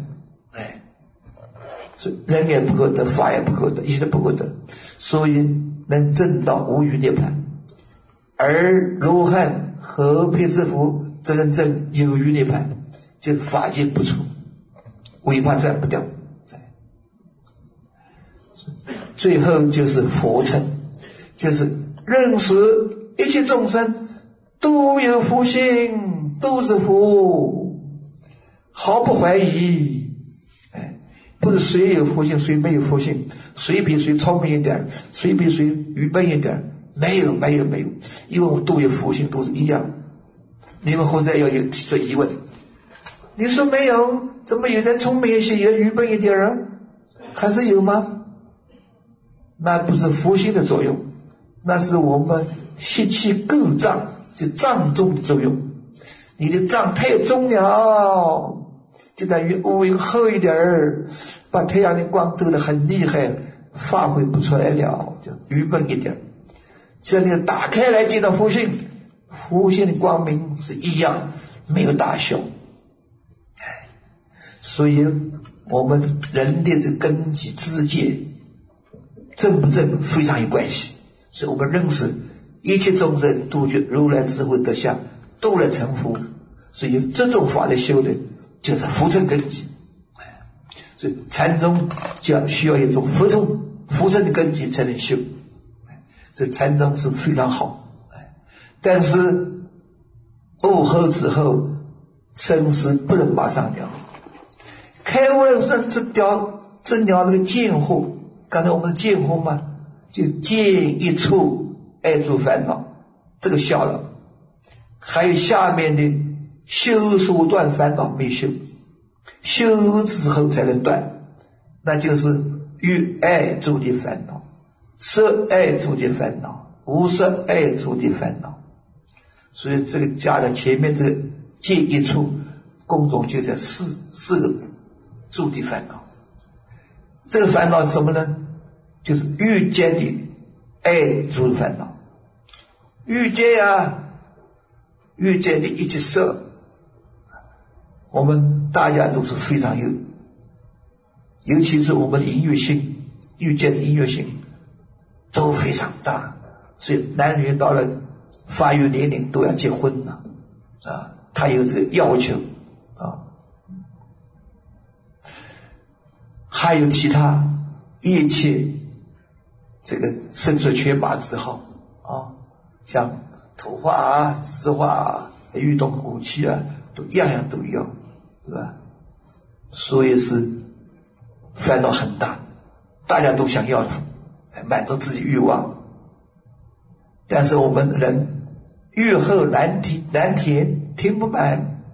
是人也不可得，法也不可得，一切都不可得，所以能证到无余涅槃。而罗汉和辟支佛则能证有余涅槃，就是法界不出，尾巴斩不掉。最后就是佛乘，就是认识一切众生都有佛性，都是佛，毫不怀疑。不是谁有佛性谁没有佛性，谁比谁聪明一点，谁比谁愚笨一点，没有，因为我都有佛性，都是一样。你们现在要有提出疑问，你说没有，怎么有人聪明一些，有人愚笨一点啊？还是有吗？那不是佛性的作用，那是我们吸气构障，就障重的作用。你的障太重了，就等于乌云厚一点儿，把太阳的光照得很厉害，发挥不出来了，就愚笨一点。只要你打开来见到佛性，佛性的光明是一样，没有大小。所以我们人的这根基知见正不正非常有关系。所以我们认识一切众生都觉如来智慧德相，都来成佛。所以这种法来修的就是佛乘根基。所以禅宗就需要一种佛乘的根基才能修。所以禅宗是非常好。但是悟后之后，生死不能马上了。开悟了生这了那个见惑，刚才我们的见惑嘛，就见一处爱住烦恼，这个消了。还有下面的修所断烦恼没修，修之后才能断，那就是欲爱住的烦恼，色爱住的烦恼，无色爱住的烦恼。所以这个加在前面这个见一处，共同就在四个字，住的烦恼。这个烦恼是什么呢？就是欲界的爱住的烦恼。欲界欲界的一切色，我们大家都是非常有，尤其是我们的音乐性，欲界的音乐性都非常大，所以男女到了发育年龄都要结婚了他有这个要求还有其他一切这个身处缺乏之好像头发丝袜运动武器都样样都要，是吧？所以是烦恼很大，大家都想要满足自己欲望。但是我们人欲壑难填，填不满。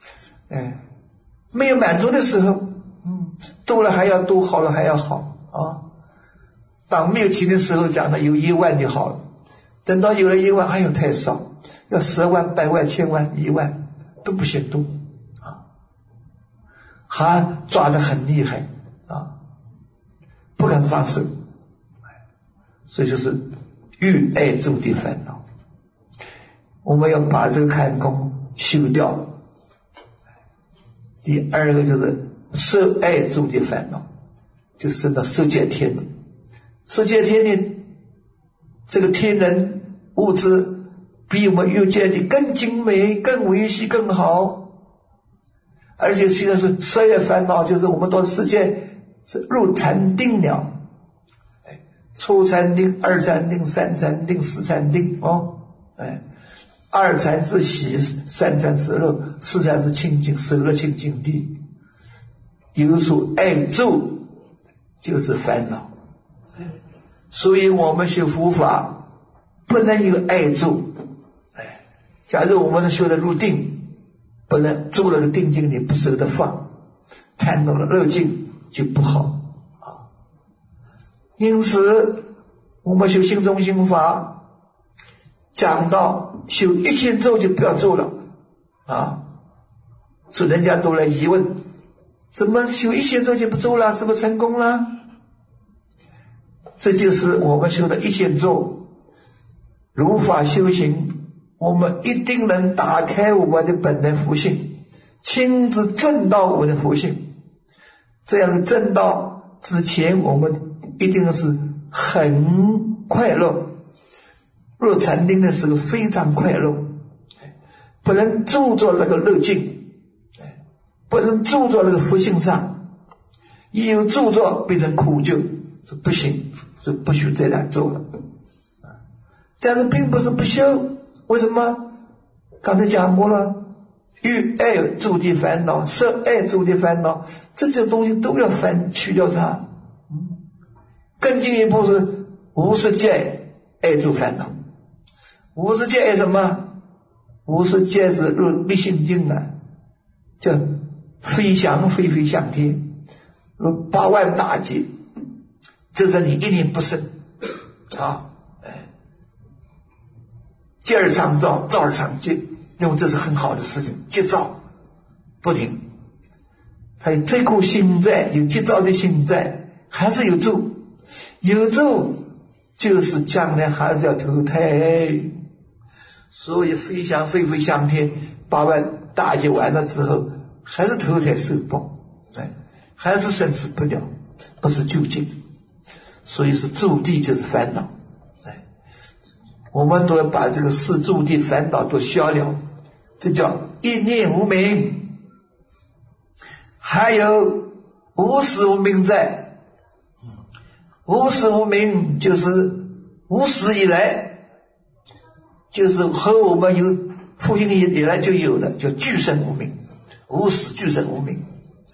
没有满足的时候，多了还要多，好了还要好当没有钱的时候讲的有1万就好了，等到有了1万，哎呦太少，要10万、100万、1000万、1万都不嫌多还抓得很厉害不肯放手。所以就是欲爱住的烦恼，我们要把这个看空修掉。第二个就是色爱住的烦恼，就是升到色界天了。色界天呢， 这个天人物质比我们遇见的更精美、更维系、更好，而且现在是十业烦恼，就是我们到世界是入禅定了，初禅定、二禅定、三禅定、四禅定二禅是喜，三禅是乐，四禅是清净，舍了清净地。有所爱住就是烦恼，所以我们学佛法不能有爱住。假如我们修的入定，不能住了个定境里不舍得放，贪到了乐境就不好啊。因此我们修心中心法讲到修一心咒就不要做了啊，所以人家都来疑问，怎么修一心咒就不做了，是不是成功了？这就是我们修的一心咒，如法修行，我们一定能打开我们的本来佛性，亲自证到我们的佛性。这样的证到之前，我们一定是很快乐，入禅定的时候非常快乐，不能住着那个乐境，不能住着那个佛性上，一有住着变成苦救，是不行，是不许这样做了。但是并不是不修，为什么？刚才讲过了，欲爱住的烦恼，色爱住的烦恼，这些东西都要去掉它。更进一步是无世界爱住烦恼。无世界爱什么？无世界是入密心经啊，叫飞翔飞向天，如8万大劫，这是你一念不生啊。接而常造，造而常结，因为这是很好的事情，结造不停。他有这股心在，有结造的心在，还是有住，有住就是将来还是要投胎。所以飞翔飞向天，8万大劫完了之后，还是投胎受报，还是生死不了，不是究竟。所以是住地就是烦恼。我们都要把这个四住的烦恼都消了，这叫一念无明。还有无始无明在，无始无明就是无始以来，就是和我们有复兴以来就有的，叫俱生无明，无始俱生无明。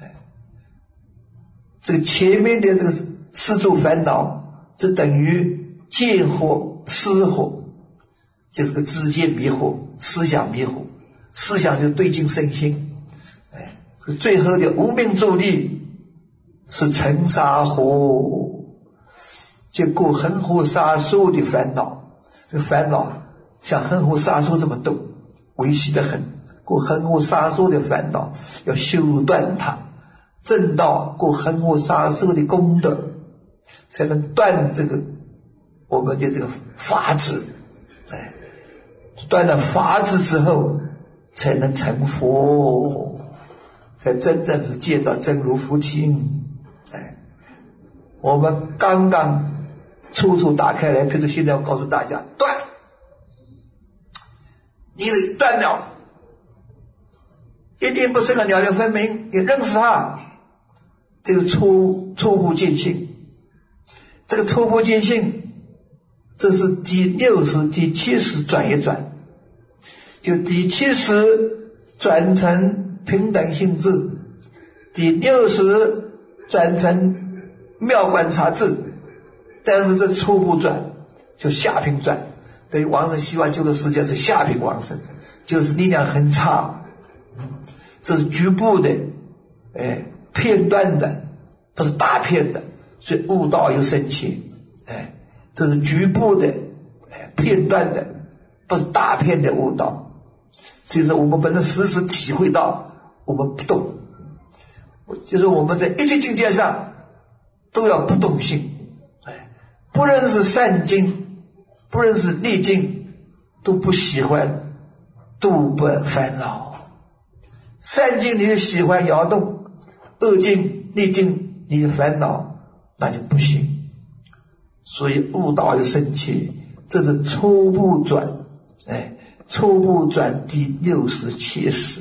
这个前面的这个四住烦恼，这等于见惑、思惑，就是个知见迷惑，思想迷惑，思想就对境生心。最后的无明助力是尘沙火，就过恒河沙数的烦恼。这个烦恼像恒河沙数这么多，维系得很。过恒河沙数的烦恼要修断它，证到过恒河沙数的功德，才能断这个我们的这个法子。断了法子之后，才能成佛，才真正是见到真如佛性。我们刚刚初打开来，比如现在我告诉大家断，你得断了，一定不是个了分明，你认识它，这个初步见性。这个初步见性，这是第60、第70转一转，就第70转成平等性智，第60转成妙观察智，但是这初步转就下品转，等于往生西方极乐世界是下品往生，就是力量很差，这是局部的，片段的，不是大片的，所以悟道有深浅，这是局部的，片段的，不是大片的悟道。就是我们不能时时体会到，我们不动，就是我们在一切境界上都要不动心，不论是善境，不论是逆境，都不喜欢，都不烦恼。善境你就喜欢摇动，恶境逆境你的烦恼，那就不行。所以悟道有深切， 这是初步转，初步转第67识，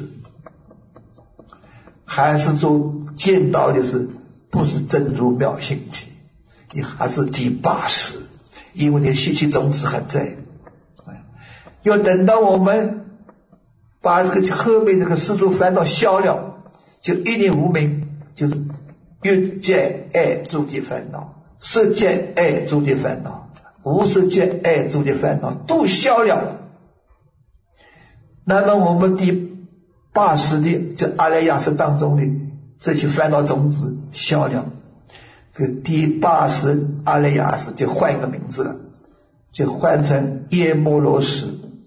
还是说见到的是不是真如妙性体，你还是第8识，因为你习气种子还在。要等到我们把这个后面这个世俗烦恼消了，就一念无明，就是欲界爱诸的烦恼，色界爱诸的烦恼，无色界爱诸的烦恼都消了。那么我们第8识的就阿赖耶识当中的这些烦恼种子消了，这第8识阿赖耶识就换一个名字了，就换成耶摩罗识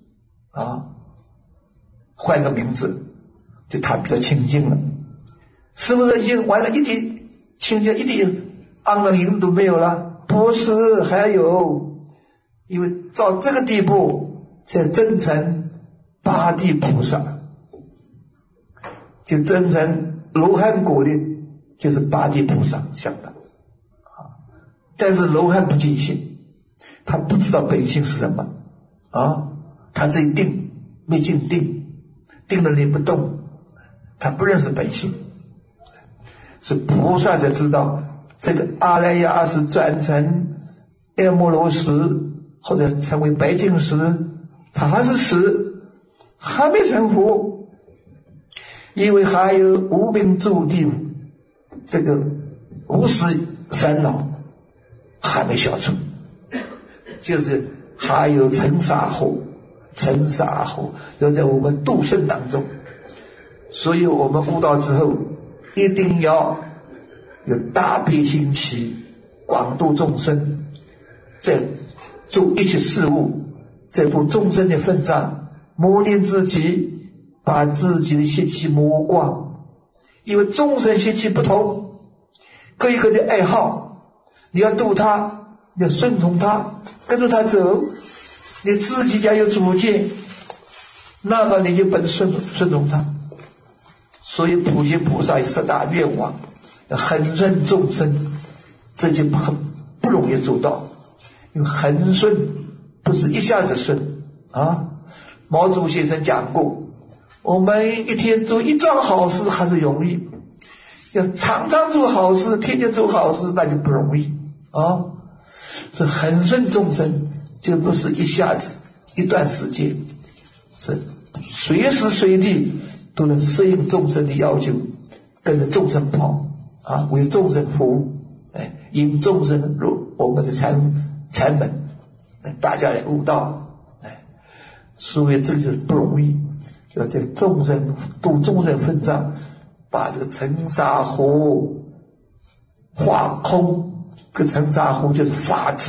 换个名字，就它比较清净了。是不是已经完了，一点清净，一点肮脏淫都没有了？不是，还有，因为到这个地步才真成八地菩萨，就真成罗汉果的，就是八地菩萨相当但是罗汉不见性，他不知道本性是什么他这一定没进定，定了你不动，他不认识本性。所以菩萨才知道这个阿赖耶识转成耶摩罗识或者成为白净识，他还是识，还没成佛，因为还有无明住地这个无始烦恼还没消除，就是还有尘沙惑要在我们度生当中。所以我们悟道之后一定要有大悲心起，广度众生，在做一切事物，在度众生的份上磨练自己，把自己的习气磨光。因为众生习气不同，各一个的爱好，你要度他，你要顺从他，跟着他走，你自己家有主见，那么你就不能顺从他。所以普贤菩萨有10大愿望，要恒顺众生，这就很不容易做到。因为恒顺不是一下子顺毛主席先生讲过，我们一天做一桩好事还是容易，要常常做好事，天天做好事，那就不容易所以恒顺众生就不是一下子一段时间，是随时随地都能适应众生的要求，跟着众生跑为众生服务，引众生入我们的禅门，大家来悟道，所以这就是不容易，就要在众生度众生份上，把这个尘沙惑化空。这个尘沙惑就是法执，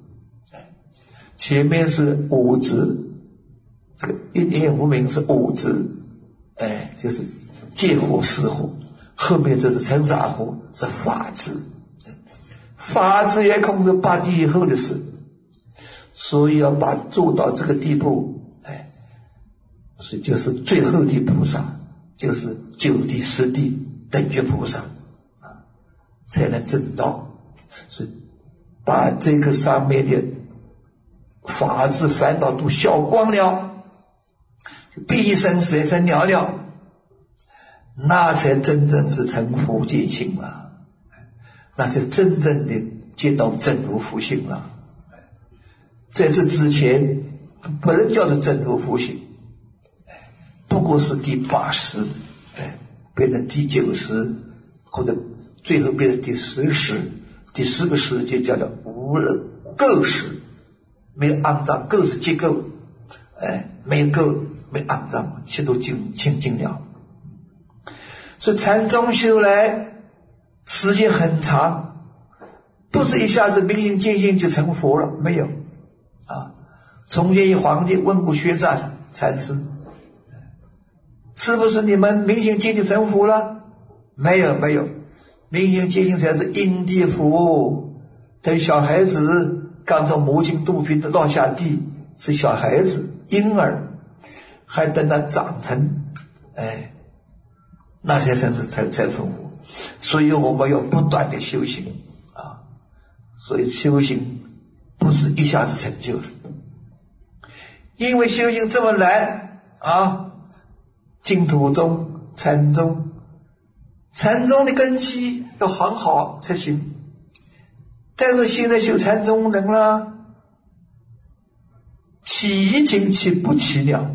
前面是五执，这个一念无明是五执，就是戒惑识惑，后面这是尘沙惑是法执，法执也控制8地以后的事，所以要把做到这个地步，所以就是最后的菩萨，就是9地10地等觉菩萨才能证道。所以把这个上面的法执烦恼都消光了，毕生舍身了了，那才真正是成佛见性了，那就真正的见到真如佛性了。在这之前不能叫做真如佛性，不过是第8识变成第9识，或者最后变成第10识。第10个识就叫做无漏垢识，没有肮脏，垢是结构，没有垢，没有肮脏，一切都清净了。所以禅宗修来时间很长，不是一下子明心见性就成佛了，没有崇建一皇帝问过学湛禅师，是不是你们明心见性成佛了？没有，明心见性才是因地佛，等小孩子刚从母亲肚皮的落下地，是小孩子婴儿，还等他长成那些才是才成佛。所以我们要不断的修行所以修行不是一下子成就的。 因为修行这么难啊，净土宗、禅宗的根基要很好才行。但是现在修禅宗人了，起疑情起不起了。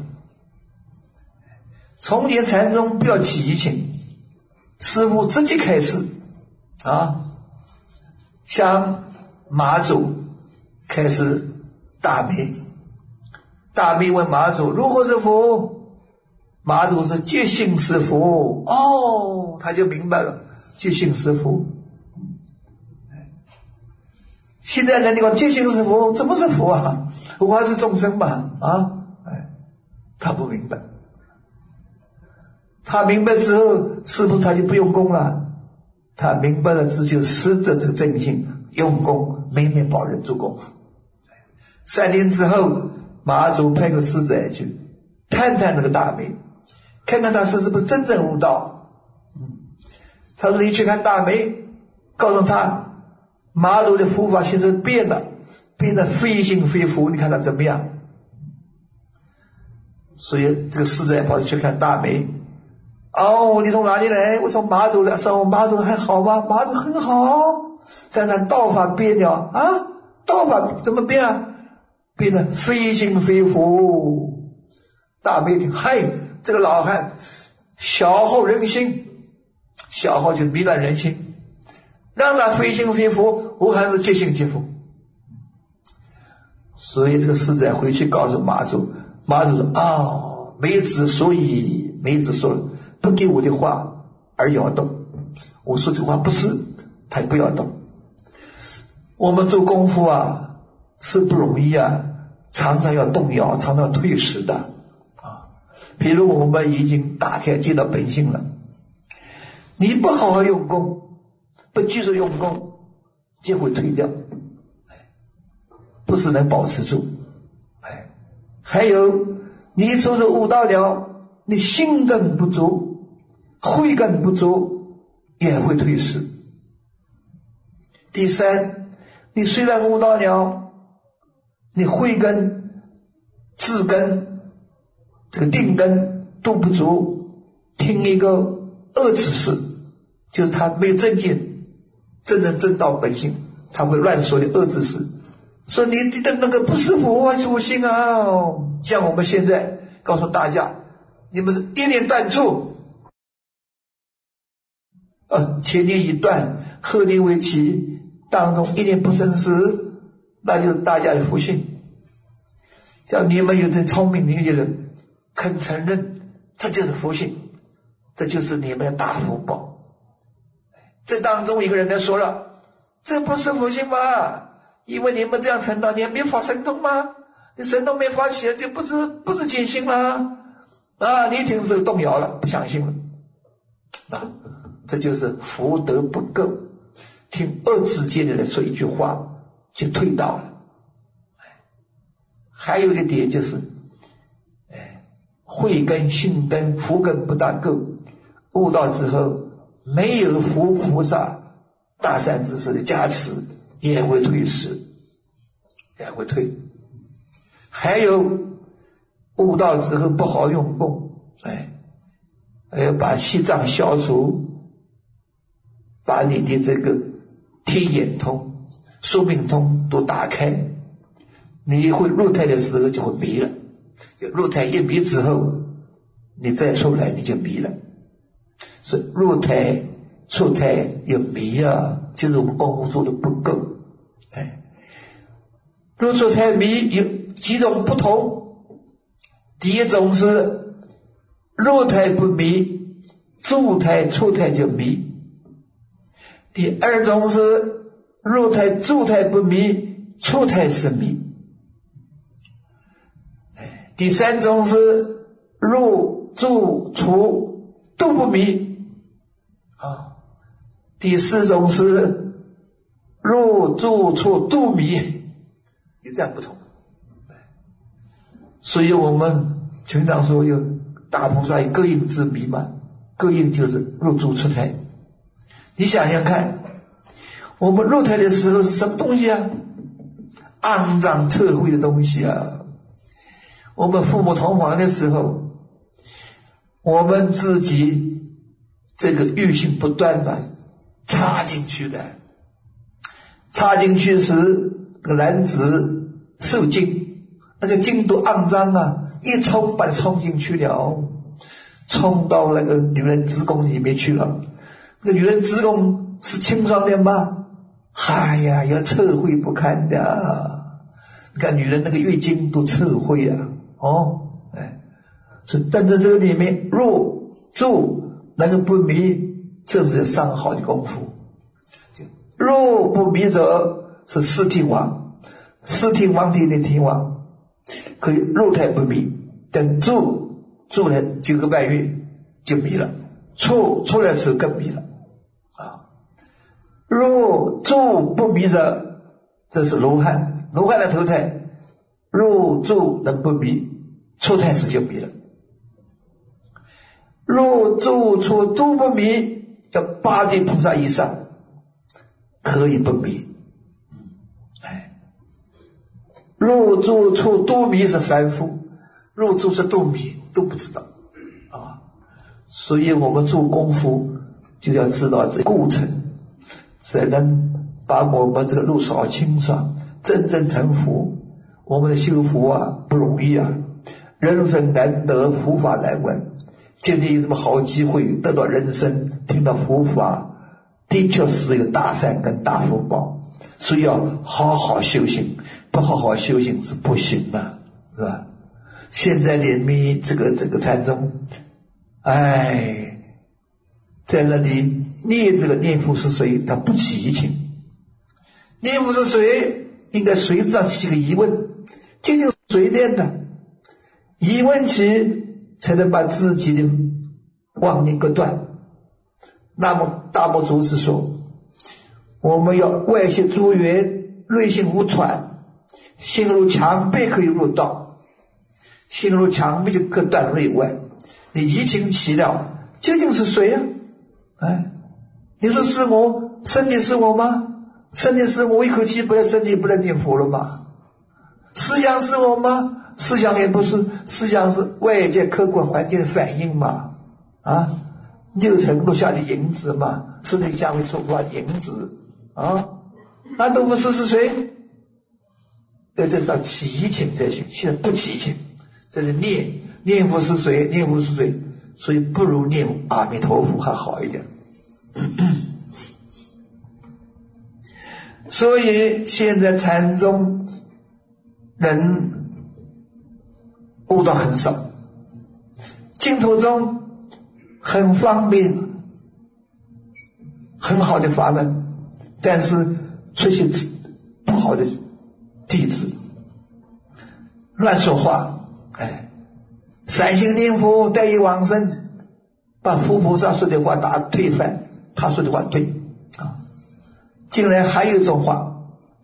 从前禅宗不要起疑情，师父直接开示啊，像马祖开始大悲，大悲问马祖如何是佛，马祖是觉性是佛，哦，他就明白了，觉性是佛。现在人你讲觉性是佛，怎么是佛啊？我还是众生嘛啊，他不明白。他明白之后，是不是他就不用功了？他明白了，这就实着这正性，用功每每保人做功夫。3年之后，马祖派个使者去探探那个大梅，看看他是不是真正悟道。他说你去看大梅，告诉他马祖的佛法现在变了，变得非心非佛，你看他怎么样？所以这个使者跑去看大梅。哦，你从哪里来？我从马祖来。说马祖还好吗？马祖很好，但是道法变了啊！道法怎么变啊？变得非心非佛。大梅听，嗨，这个老汉小后人心，小后就迷乱人心，让他非心非佛，我还是觉性即佛。所以这个使者回去告诉马祖，马祖说：哦，梅子所以梅子说了。不给我的话而摇动，我说这话不是，他也不要动。我们做功夫啊是不容易啊，常常要动摇，常常要退失的啊。比如我们已经打开见到本性了，你不好好用功，不继续用功，就会退掉，不是能保持住。还有你就是悟到了，你心根不足，慧根不足，也会退失。第三，你虽然悟到了，你慧根、智根、这个定根都不足，听一个恶知识，就是他没有正见，真正正到本性，他会乱说的恶知识，说你的那个不是佛佛性啊。像我们现在告诉大家，你们是一念断处，前念已断，后念为起，当中一念不生死，那就是大家的福性。像你们有这聪明的人肯承认，这就是福性，这就是你们的大福报。这当中一个人来说了，这不是福性吗？因为你们这样成道，你还没发神通吗？你神通没发起，就不是见性了啊！你听这个动摇了，不相信了啊！这就是福德不够，听恶知见的人说一句话就退道了。还有一个点就是，慧根、性根、福根不大够，悟道之后没有佛菩萨大善知识的加持，也会退失，也会退。还有悟道之后不好用功，还要把气障消除，把你的这个天眼通、宿命通都打开，你会入胎的时候就会迷了，就入胎一迷之后，你再出来你就迷了。所以入胎、出胎有迷啊，就是我们功夫做的不够。入出胎迷有几种不同，第一种是入胎不迷，入胎出胎就迷；第二种是入胎入胎不迷，出胎是迷；第三种是入住出都不迷啊；第四种是入住出都迷，有这样不同。所以我们平常说有大菩萨有各应之迷嘛，各应就是入住出胎。你想想看，我们入胎的时候是什么东西啊？肮脏臭秽的东西啊！ 我们父母同房的时候，我们自己这个欲性不断的插进去的，插进去时，这个男子受精，那个精都肮脏啊，一冲把它冲进去了，冲到那个女人子宫里面去了。那个女人子宫是清爽的吗？哎呀，要臭秽不堪的。你看女人那个月经都臭秽啊，所以但在这个里面入住那个不迷，这是上好的功夫。入不迷者是四听王，四听王体的听王可以入胎不迷，等住了9个半月就迷了，出来时更迷了啊。入住不迷者，这是罗汉的投胎，入住能不迷，出胎时就迷了。入住出都不迷，叫八地菩萨以上可以不迷。入住出都迷是凡夫，入住是都迷都不知道啊。所以我们做功夫就要知道这过程，才能把我们这个路扫清爽，真正成佛。我们的修佛啊不容易啊，人生难得，佛法难闻。今天有这么好机会得到人生，听到佛法，的确是一个大善根大福报，所以要好好修行，不好好修行是不行的，是吧？现在里面这个禅宗，在那里念这个念佛是谁，他不齐情。念佛是谁，应该谁知道起个疑问，究竟谁念的？疑问起才能把自己的妄念割断。那么大摩祖师说，我们要外息诸缘，内心无传，心如墙壁可以入道，心如墙壁就割断内外。你移情起了，究竟是谁啊？你说是我，身体是我吗？身体是我，一口气不要身体不能念佛了吗？思想是我吗？思想也不是，思想是外界客观环境的反应嘛。6层落下的银子嘛，是这个香会触发的银子啊，那都不是，是谁？这是要起情才行，现在不起情，这是念佛是谁？念佛是谁？所以不如念阿弥陀佛还好一点。所以现在禅宗人悟道很少，净土宗很方便，很好的法门，但是出现不好的弟子，乱说话，善行念佛待以往生，把佛菩萨说的话打推翻，他说的话对啊。竟然还有一种话，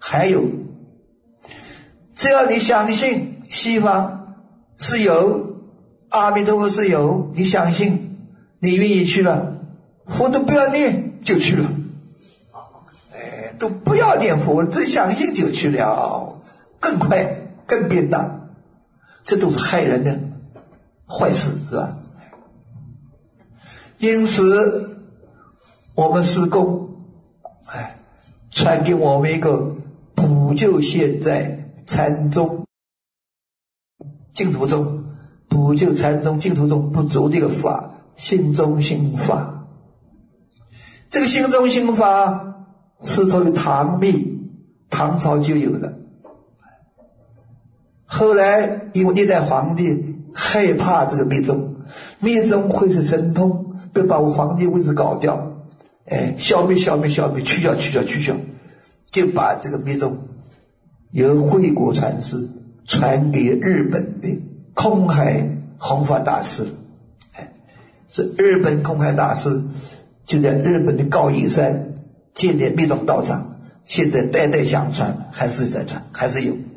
只要你相信西方是有，阿弥陀佛是有，你相信，你愿意去了，佛都不要念就去了，都不要念佛，只相信就去了，更快更便当，这都是害人的坏事，是吧？因此我们师公传给我们一个补救现在禅宗净土宗，补救禅宗净土宗不足的一个法，心中心法。这个心中心法是从唐密，唐朝就有的，后来因为历代皇帝害怕这个密宗会是神通，被把我皇帝位置搞掉，消灭，去掉，就把这个密宗由惠国禅师传给日本的空海弘法大师。是日本空海大师就在日本的高野山建立密宗道场，现在代代相传，还是在传，还是有。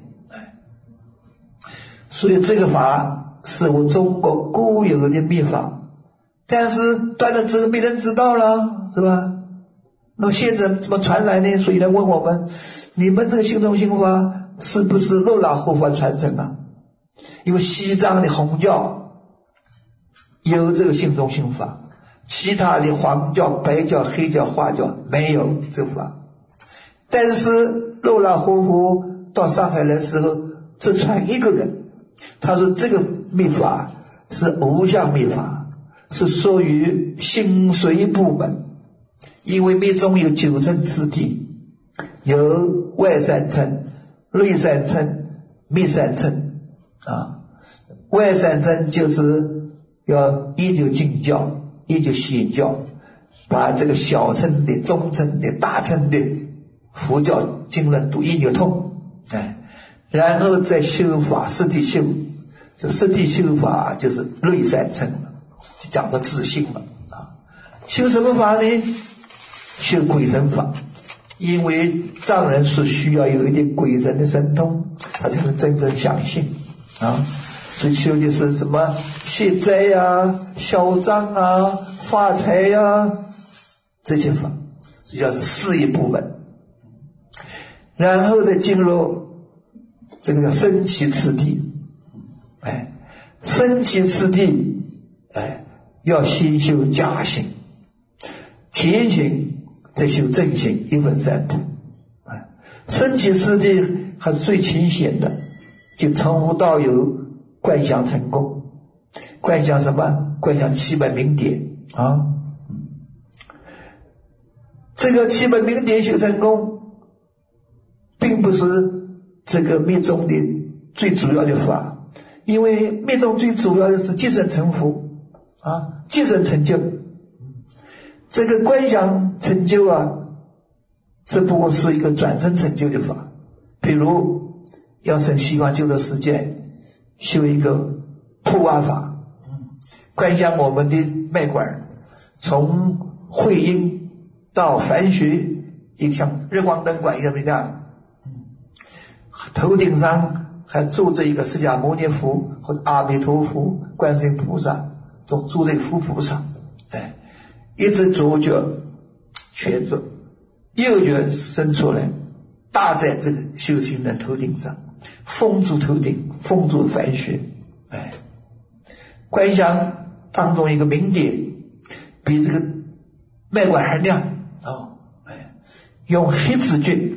所以这个法是我中国固有的秘法，但是断了之后没人知道了，是吧？那现在怎么传来呢？所以来问我们，你们这个心中心法是不是漏了护法传承啊？ 因为西藏的红教有这个心中心法，其他的黄教、白教、黑教、华教没有这个法。但是罗拉活佛到上海来的时候，只传一个人，他说这个密法是无相密法，是属于心随部门。因为密宗有9层次第，有外三层、内三层、密三层啊。外三层就是要依旧经教，依旧显教，把这个小乘的、中乘的、大乘的佛教经论都依旧通，然后再修法，实体修，就实体修法就是内三乘了，就讲到自性了啊。修什么法呢？修鬼神法，因为藏人是需要有一点鬼神的神通，他才能真正相信啊。所以修的是什么消灾啊、消障啊、发财啊这些法，这叫是事业部门。然后再进入这个叫升起次第，升起次第，要先修假行、前行，再修正行，一分三步。升起次第还是最浅显的，就从无到有，观想成功。观想什么？观想7本明典啊。这个7本明典修成功，并不是这个密宗的最主要的法，因为密宗最主要的是即身成佛啊，即身成就。这个观想成就啊，只不过是一个转生成就的法。比如要生希望救的世界，修一个普瓦法，观想我们的脉管从会阴到梵穴，一个像日光灯管一样的样，头顶上还坐着一个释迦牟尼佛或者阿弥陀佛、观世音菩萨，都坐在佛菩萨，一只左脚全着，右脚伸出来，搭在这个修行人头顶上，封住头顶，封住梵穴，观想当中一个明点，比这个脉管还亮用黑子诀，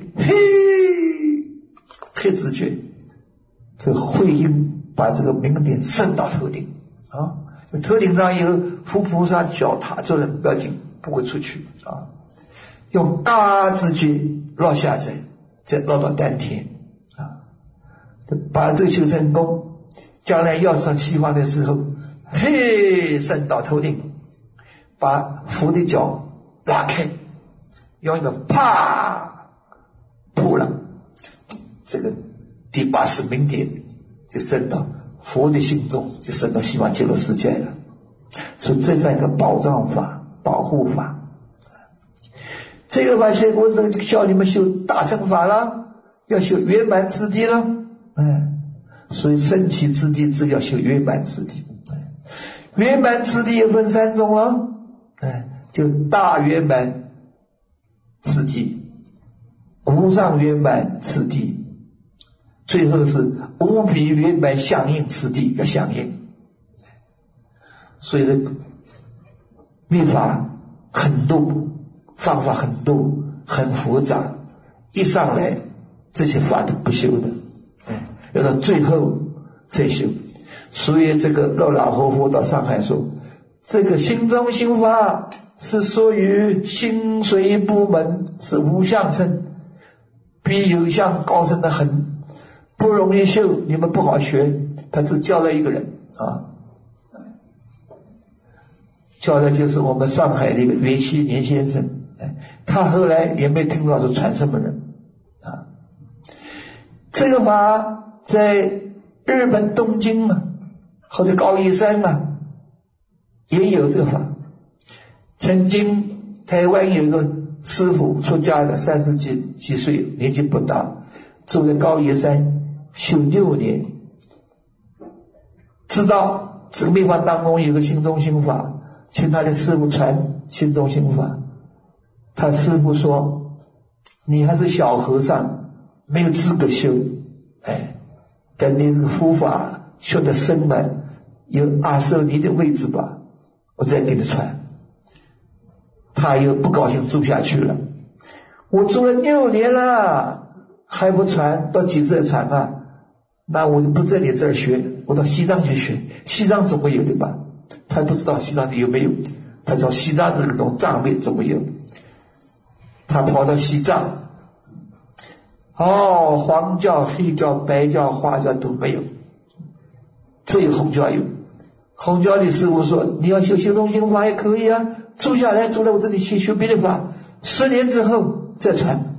黑子诀，这个会阴把这个明点升到头顶啊。头顶上有佛菩萨脚踏住了，不要紧，不会出去啊。用大字诀落下来，再落到丹田啊，把这个修成功，将来要上西方的时候，升到头顶，把佛的脚拉开，用一个啪扑了，这个第80明点就升到佛的心中，就升到西方极乐世界了。所以这是一个保障法、保护法。这个法学过之后，就教你们修大乘法了，要修圆满次第了。所以升起次第只要修圆满次第。圆满次第也分3种了，就大圆满次第、无上圆满次第，最后是无比圆满相应次第，要相应。所以这个密法很多，方法很多，很复杂，一上来这些法都不修的，要到最后再修。所以这个罗老活佛到上海说，这个心中心法是属于心随部门，是无相乘，比有相高深的很，不容易修，你们不好学。他只教了一个人啊，教的就是我们上海的一个袁希年先生，他后来也没听到是传什么人啊。这个法在日本东京啊，或者高野山啊，也有这个法。曾经台湾有一个师傅出家的，30几岁，年纪不大，住在高野山修6年，知道这个密法当中有个心中心法，请他的师傅传心中心法。他师傅说，你还是小和尚，没有资格修，等你这个佛法修得深了，有阿舍尼的位置吧，我再给你传。他又不高兴，住下去了。我住了6年了，还不传，到几时传啊？那我就不在你这儿学，我到西藏去学，西藏总会有的吧？他不知道西藏有没有，他说西藏这种藏位总会有。他跑到西藏，黄教、黑教、白教、花教都没有，只有红教有。红教的师父说，你要修行中心法也可以啊，住下来住在我这里学别的法，10年之后再传。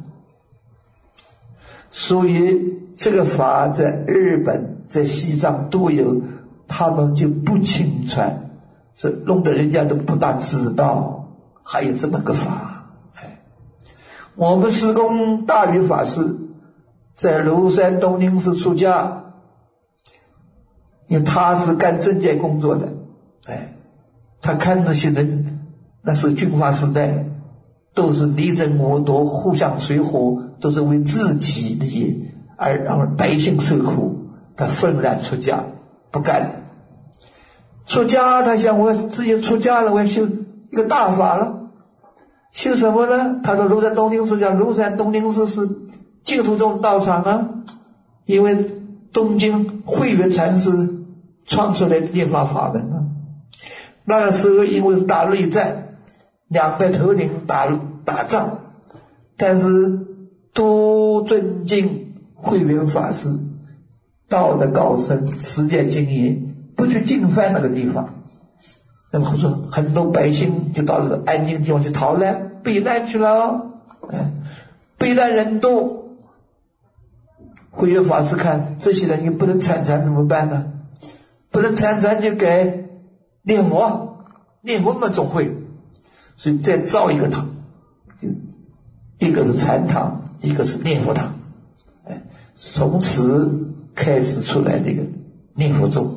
所以这个法在日本在西藏都有，他们就不轻传，所以弄得人家都不大知道还有这么个法。我们师公大禹法师在庐山东林寺出家，因为他是干政界工作的，他看那些人，那是军阀时代，都是你争我夺，互相水火，都是为自己利益而让百姓受苦，他愤然出家，不干了。出家他想，我自己出家了，我要修一个大法了。修什么呢？他说庐山东林寺讲，庐山东林寺是净土宗道场啊，因为东京慧远禅师创出来的念法法门啊。那个时候因为是打内战，两败头领打仗，但是都尊敬慧远法师，道德高深，实践经营，不去进犯那个地方。那么说很多百姓就到这个安静的地方去逃难避难去了，避难人多。慧远法师看这些人又不能参禅怎么办呢？不能参禅就给念佛，念佛嘛总会，所以再造一个堂，就一个是禅堂，一个是念佛堂，从此开始出来这个念佛宗。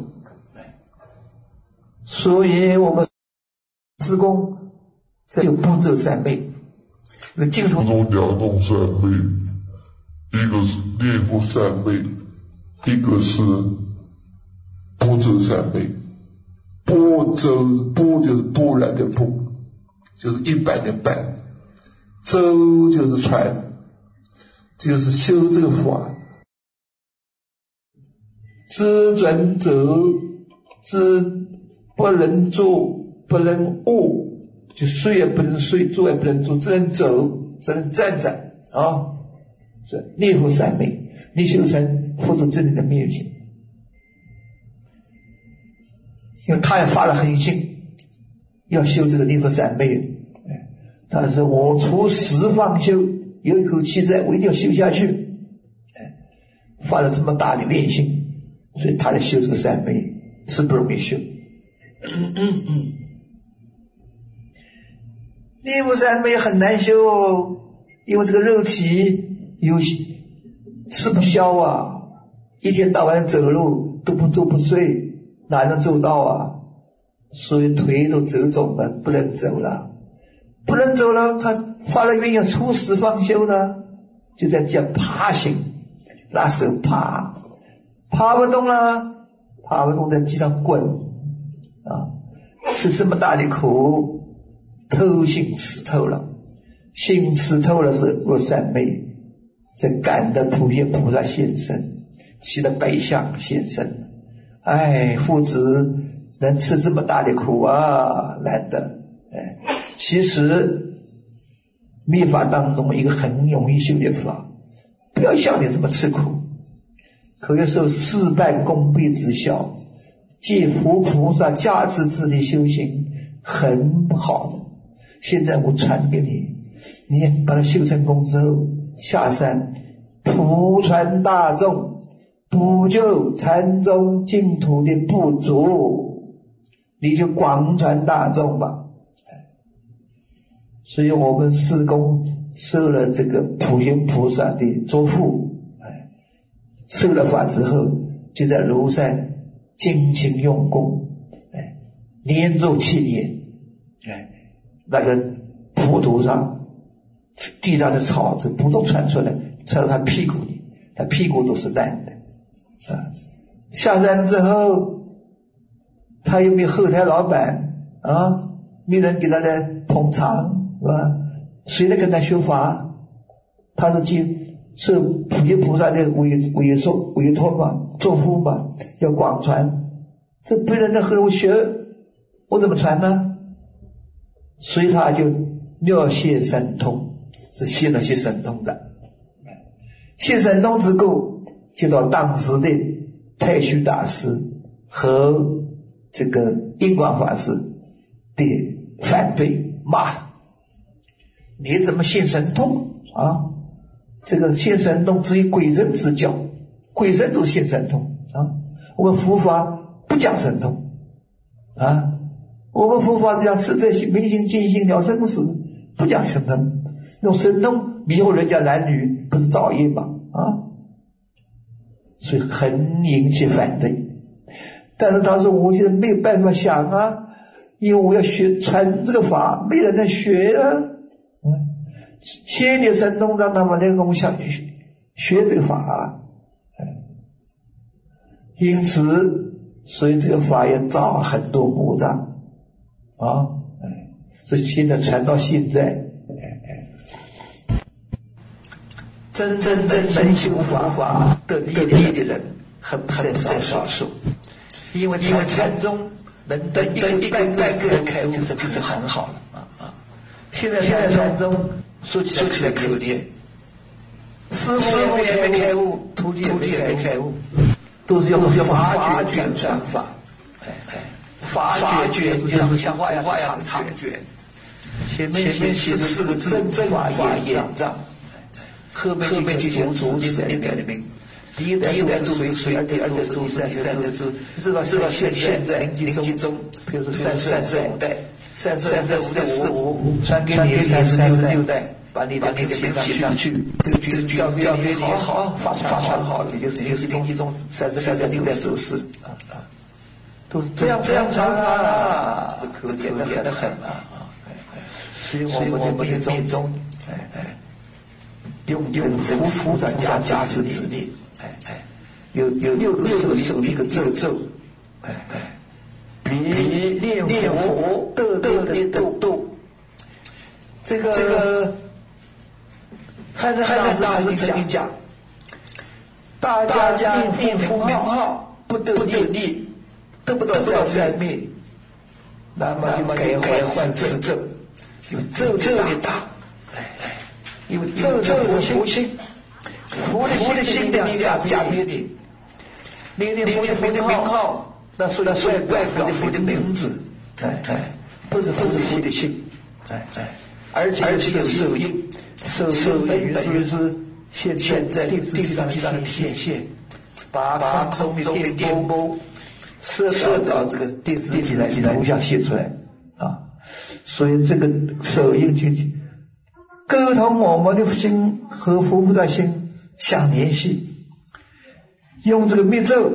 所以我们师公这有步骤三昧，那净土中2种三昧，一个是念佛三昧，一个是般舟三昧。般就是般然的般，就是一般的般，舟就是船，就是修这个法，知准则知不能坐，不能卧，就睡也不能睡，坐也不能坐，只能走，只能站着啊！这念佛三昧，你修成佛祖真理的灭尽。因为他也发了狠心，要修这个念佛三昧。他说我除十方修，有一口气在，我一定要修下去。发了这么大的愿心，所以他来修这个三昧是不容易修。念佛三昧很难修哦，因为这个肉体有吃不消啊，一天到晚走路都不坐不睡，哪能做到啊？所以腿都走肿了，不能走了，他发了愿要出十方修呢，就在讲爬行，拿手爬不动了，爬不动在地上滚啊，吃这么大的苦，偷心吃透了，心吃透了是入三昧，这感得普贤菩萨现身，起了白象现身。父子能吃这么大的苦啊，难得。其实密法当中一个很容易修的法，不要像你这么吃苦，可以受事半功倍之效，借佛菩萨加持之力修行，很好的。现在我传给你，你把它修成功之后，下山普传大众，补救禅宗净土的不足，你就广传大众吧。所以我们师公受了这个普贤菩萨的嘱咐，受了法之后，就在庐山精勤用功，连做7年，那个坡土上地上的草这不都传出来，传到他屁股里，他屁股都是烂的。 下山之后，他又没有后台老板啊，没人给他来捧场，是吧？谁来跟他学法？他是受普贤菩萨的委托嘛，嘱咐嘛，要广传。这别人在和我学，我怎么传呢？所以他就妙谢神通，是谢那些神通的。谢神通之后，就到当时的太虚大师和这个印光法师的反对骂他，你怎么信神通啊？这个信神通只有鬼神之教，鬼神都信神通啊。我们佛法不讲神通啊，我们佛法讲实在明心见性了生死，不讲神通。用神通迷惑人家男女，不是造业吗？啊，所以很引起反对。但是他说我现在没有办法想啊，因为我要传这个法，没人能学啊。先点神通让他们来跟我们想学这个法啊。因此所以这个法也造很多魔障啊。所以现在传到现在，真正能修法的力的人很少数，因为禅宗能等一个半个人开悟就是很好了啊。现在禅宗说起来可怜，师父也没开悟，徒弟也没开悟，都是用法觉传法。法觉就是像画样长卷，前面写四个字正法眼障，后面就写竹子里面的名。第一代注水，第二代注水，第三代注是吧？现在临济宗，比如说35代，35代45传给你36代，把你的名写上去，这个教给你好，法传好了，也就是临济宗36代注释啊，都是这样传啊，这可简单得很啊。所以我们的密宗，用这个佛法加持之力。有6个手一个咒，比念佛得度。这个汉山大师曾经讲，大家念佛名号不得力，得不到三昧，那么就改换持咒，因为咒力大，因为咒是佛心。佛的心量加别的，念佛的名号，那说外佛的名字，不是佛的心，而且是有手印，手印等于是现在地上的天线，把空中的电波射到这个电视机来图像写出来啊，所以这个手印就沟通我们的心和佛菩萨心相联系，用这个密咒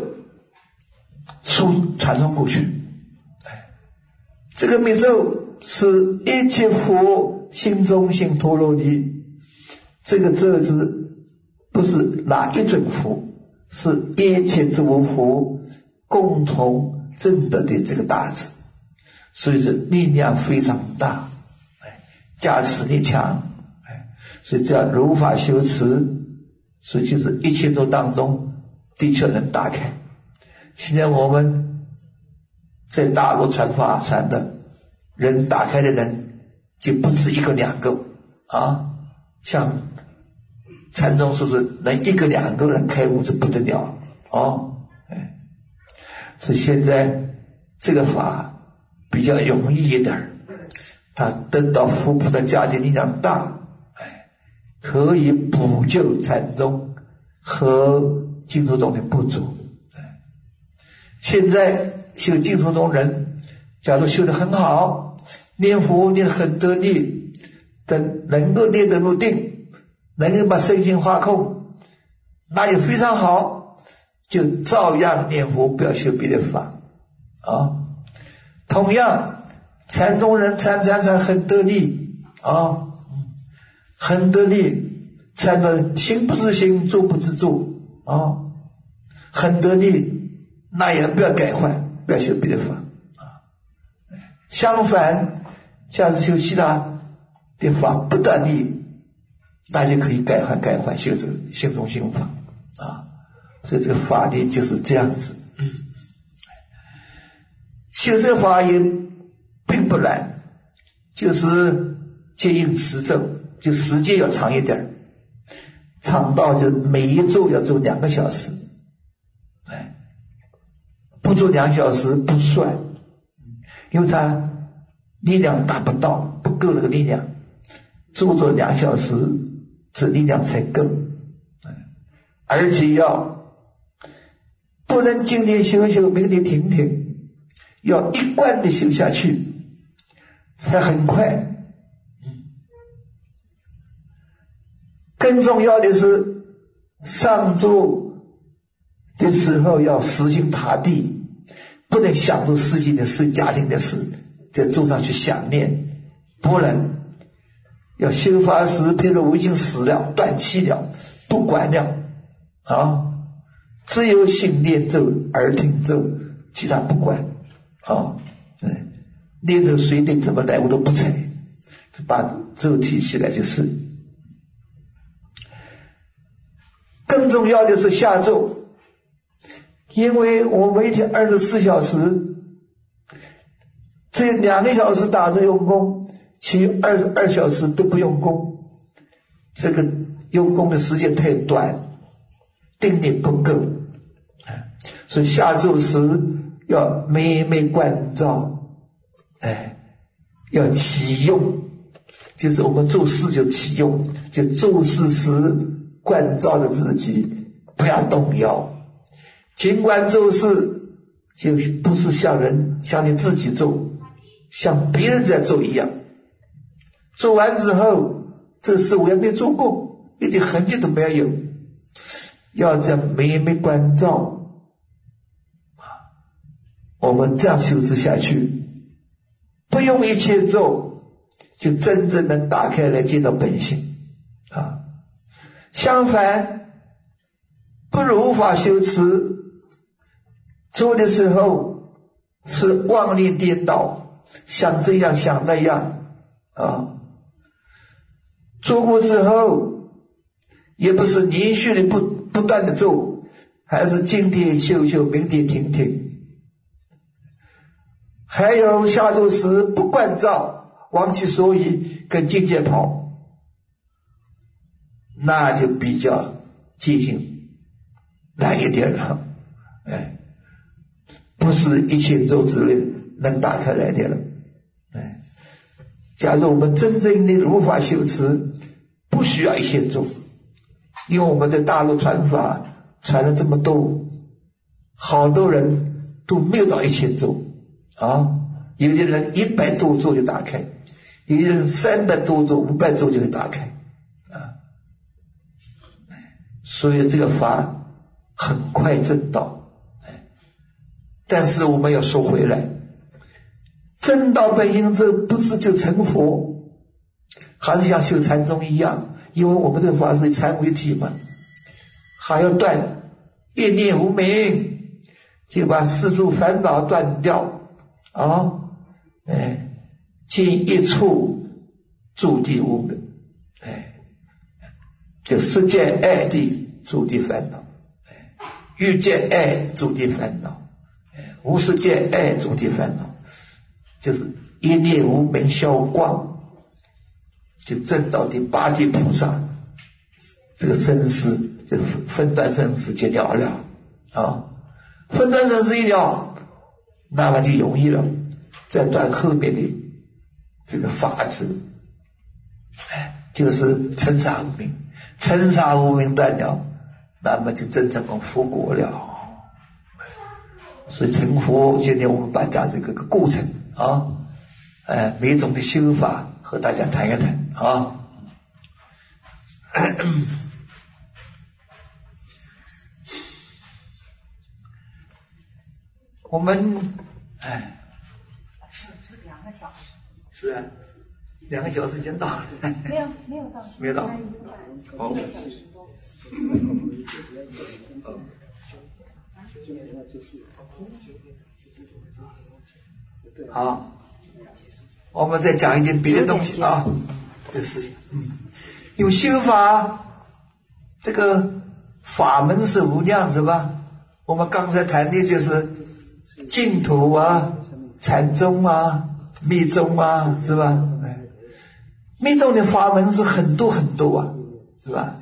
传送过去。这个密咒是一切佛心中心陀罗尼，这个咒字不是哪一尊佛，是一切诸佛共同证得的这个大字，所以是力量非常大，加持力强，所以叫如法修持。所以就是一切都当中的确能打开。现在我们在大陆传法传的人，打开的人就不止1个2个啊，像禅宗说是能1个2个人开悟就不得了哦。所以现在这个法比较容易一点，它得到佛菩萨加的力量大，可以补救禅宗和净土宗的不足。现在修净土宗人，假如修得很好，念佛念得很得力，等能够念得入定，能够把身心化空，那也非常好，就照样念佛，不要修别的法啊。同样禅宗人禅很得力啊，很得力，禅的心不知心，坐不知坐啊，很得力， 那也不要改换，不要修别的法啊。相反，下次修其他的法不断地，大家可以改换修这个心中心法啊。所以这个法理就是这样子。修这个法也并不难，就是接应持咒，就时间要长一点，长到就每一咒要做2个小时，不做2小时不算，因为他力量达不到，不够那个力量，做2小时这力量才够，而且要不能今天修，明天停，要一贯的修下去，才很快。更重要的是，上座的时候要死心塌地，不能想着世界的事、家庭的事，在座上去想念，不能。要修法时，譬如我已经死了、断气了，不管了啊，只有心念咒、耳听咒，其他不管啊。念头随念怎么来我都不睬，把咒提起来就是。更重要的是下咒，因为我每天24小时，这2个小时打坐用功，其余22小时都不用功，这个用功的时间太短，定力不够，所以下咒时要每关照，要起用，就是我们做事就起用，就做事时关照着自己，不要动摇。尽管做事就不是像你自己做，像别人在做一样。做完之后，这事我也没做过，一点痕迹都没有。要这样每关照，我们这样修持下去，不用一切做，就真正能打开来见到本性啊。相反，不如无法修持，做的时候是妄念颠倒，想这样想那样啊。做过之后，也不是连续的不断的做，还是今天修，明天停。还有下咒时不关照，忘其所以，跟境界跑。那就比较接近难一点了，不是一切咒之类能打开来的了，假如我们真正的如法修持，不需要一切咒，因为我们在大陆传法传了这么多，好多人都没有到一切咒啊，有的人100多咒就打开，有的人300多咒、500咒就会打开。所以这个法很快证道，但是我们要说回来，证道本性这不是就成佛，还是像修禅宗一样，因为我们这个法是禅为体嘛，还要断一念无明，就把世俗烦恼断掉啊，见一处诸地无明，就世间爱的诸地烦恼，欲见爱诸地烦恼，无世间爱诸地烦恼，就是一念无明消光，就证到第8地菩萨，这个生死就是分段生死就了了啊，分段生死一了，那么就容易了，再断后面的这个法子，就是尘沙无明。尘沙无明断了，那么就真正成佛果了。所以成佛，今天我们把讲这个过程啊，每种的修法和大家谈一谈啊。我们是2个小时？ 是啊，2个小时已经到了。 没有到， 没有到。好。 好，我们再讲一点别的东西啊，这个事情。因为修法这个法门是无量，是吧？我们刚才谈的就是净土啊、禅宗啊、密宗啊，是吧？密宗的法门是很多很多啊，是吧？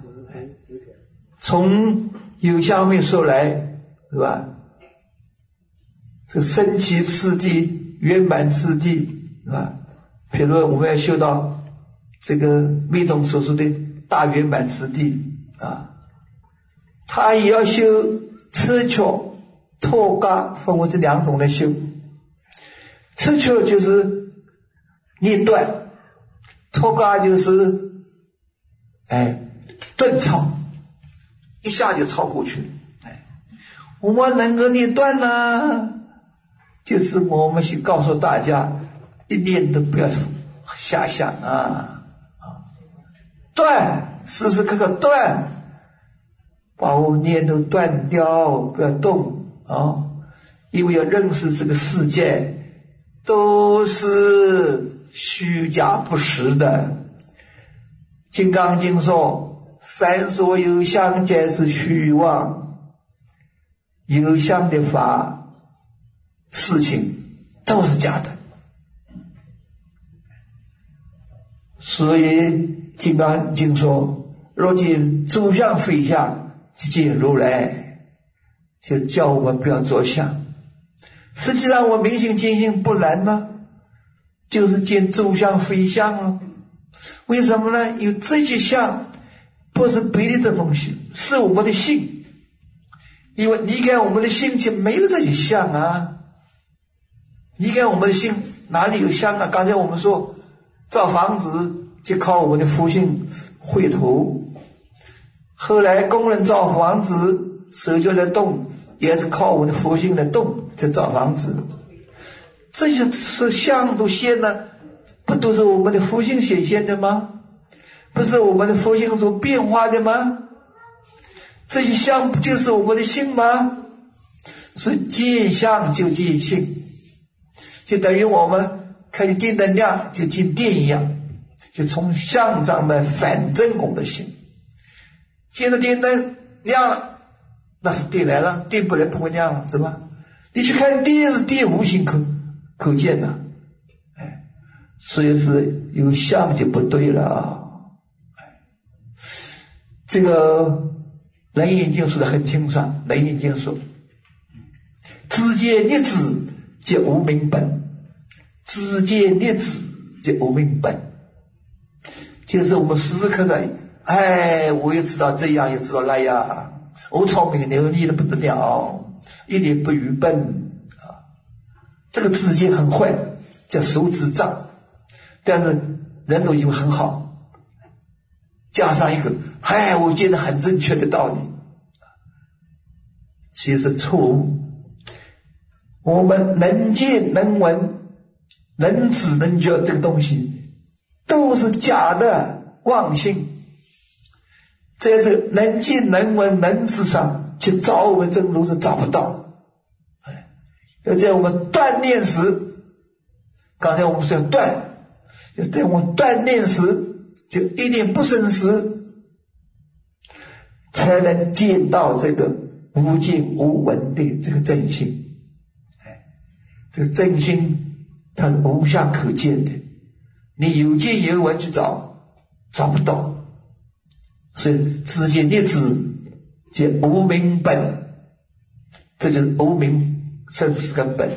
从有相密说来，是吧？这升起次第、圆满次第，是吧？比如我们要修到这个密宗所说的大圆满次第啊，他也要修彻窍、脱伽，分为这两种来修。彻窍就是念断，脱伽就是顿超，一下就超过去了。我们能够念断呢，就是我们去告诉大家，一念都不要瞎想啊，断，时时刻刻断，把我们念头断掉，不要动啊！因为要认识这个世界都是虚假不实的。金刚经说，凡所有相皆是虚妄，有相的法事情都是假的。所以金刚经说，若见诸相非相，即见如来，就叫我们不要着相。实际上我明心见性不难呢，就是见诸相非相了。为什么呢？因为这些相不是别的东西，是我们的性。因为离开我们的性就没有这些相啊，离开我们的性哪里有相啊？刚才我们说造房子就靠我们的福性绘图，后来工人造房子手就来动，也是靠我们的福性来动，就造房子。这些是相都现呢，不都是我们的福性显现的吗？不是我们的福性所变化的吗？这些相不就是我们的性吗？所以见相就见性，就等于我们看见电灯亮就见电一样，就从相上来反证我们的性。见到电灯亮了，那是电来了，电不来不会亮了，是吧？你去看电是电无形可见的，所以是有相就不对了。这个楞严经说的很清楚，楞严经说，知见逆子即无明本，知见逆子即无明本，就是我们时时刻刻我也知道这样，也知道那样，我聪明流利的不得了，一点不愚笨啊。这个知见很坏，叫手指障，但是人都以为很好，加上一个我觉得很正确的道理，其实错误。我们能见能闻能知能觉这个东西都是假的妄性，在这个能见能闻能知上去找我们正路是找不到。要在我们锻炼时，刚才我们说要断，就在我们锻炼时，就一念不生时，才能见到这个无见无闻的这个真心。这个真心它是无相可见的，你有见有闻去找不到。所以知见逆子即无明本，这就是无明生死根本。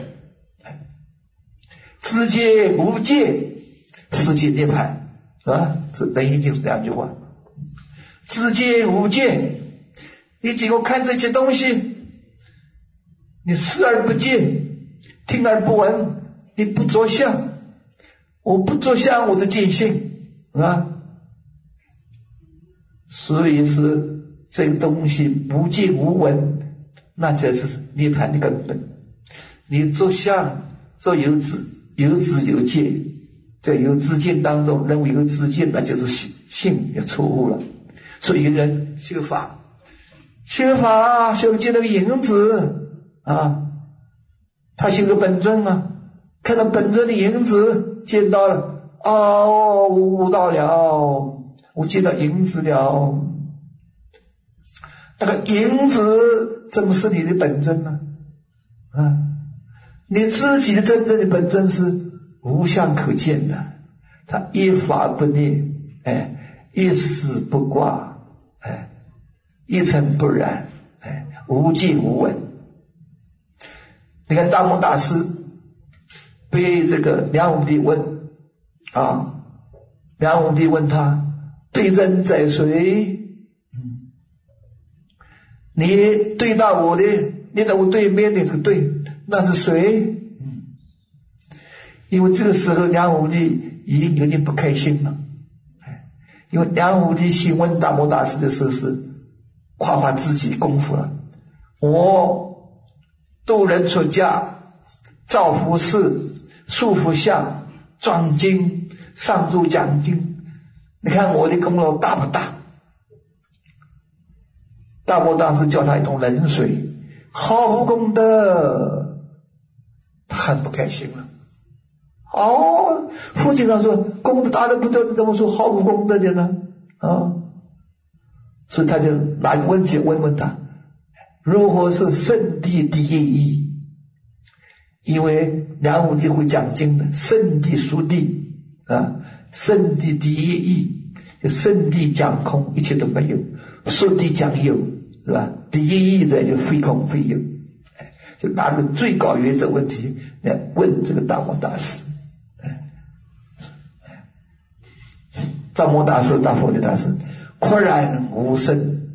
知见无见，世界涅槃，是吧？这楞严经是两句话。知见无见，你只有看这些东西，你视而不见，听而不闻，你不着相，我不着相，我的见性，啊，所以是这个东西无见无闻，那才是涅槃的根本。你着相，着有知有见，在有知见当中认为有知见，那就是性也错误了。所以一个人修法修见那个影子， 啊，他修个本尊啊，看到本尊的影子见到了，哦，悟到了，我见到影子了。那个影子怎么是你的本尊呢？啊，你自己的真正的本尊是无相可见的，它一法不灭，一丝不挂，一尘不染，无尽无闻。你看大摩大师被这个梁武帝问啊，梁武帝问他对真在谁？你对到我的，你在我对面的这个对，那是谁？因为这个时候梁武帝已经有点不开心了，因为梁武帝询问大摩大师的时候是夸夸自己功夫了，我度人出家，造佛事，塑佛像，装经，上柱讲经，你看我的功劳大不大？大摩大师叫他一桶冷水，毫无功德，他很不开心了。父亲上说功德大的不得了，你怎么说毫无功德的呢？所以他就拿个问题问他，如何是圣地第一义？因为梁武帝会讲经的，圣地属地啊，圣地第一义，就圣地讲空，一切都没有；属地讲有，是吧？第一义的就非空非有，就拿这个最高原则问题来问这个大摩大师。大摩大师、大佛的大师，豁然无声。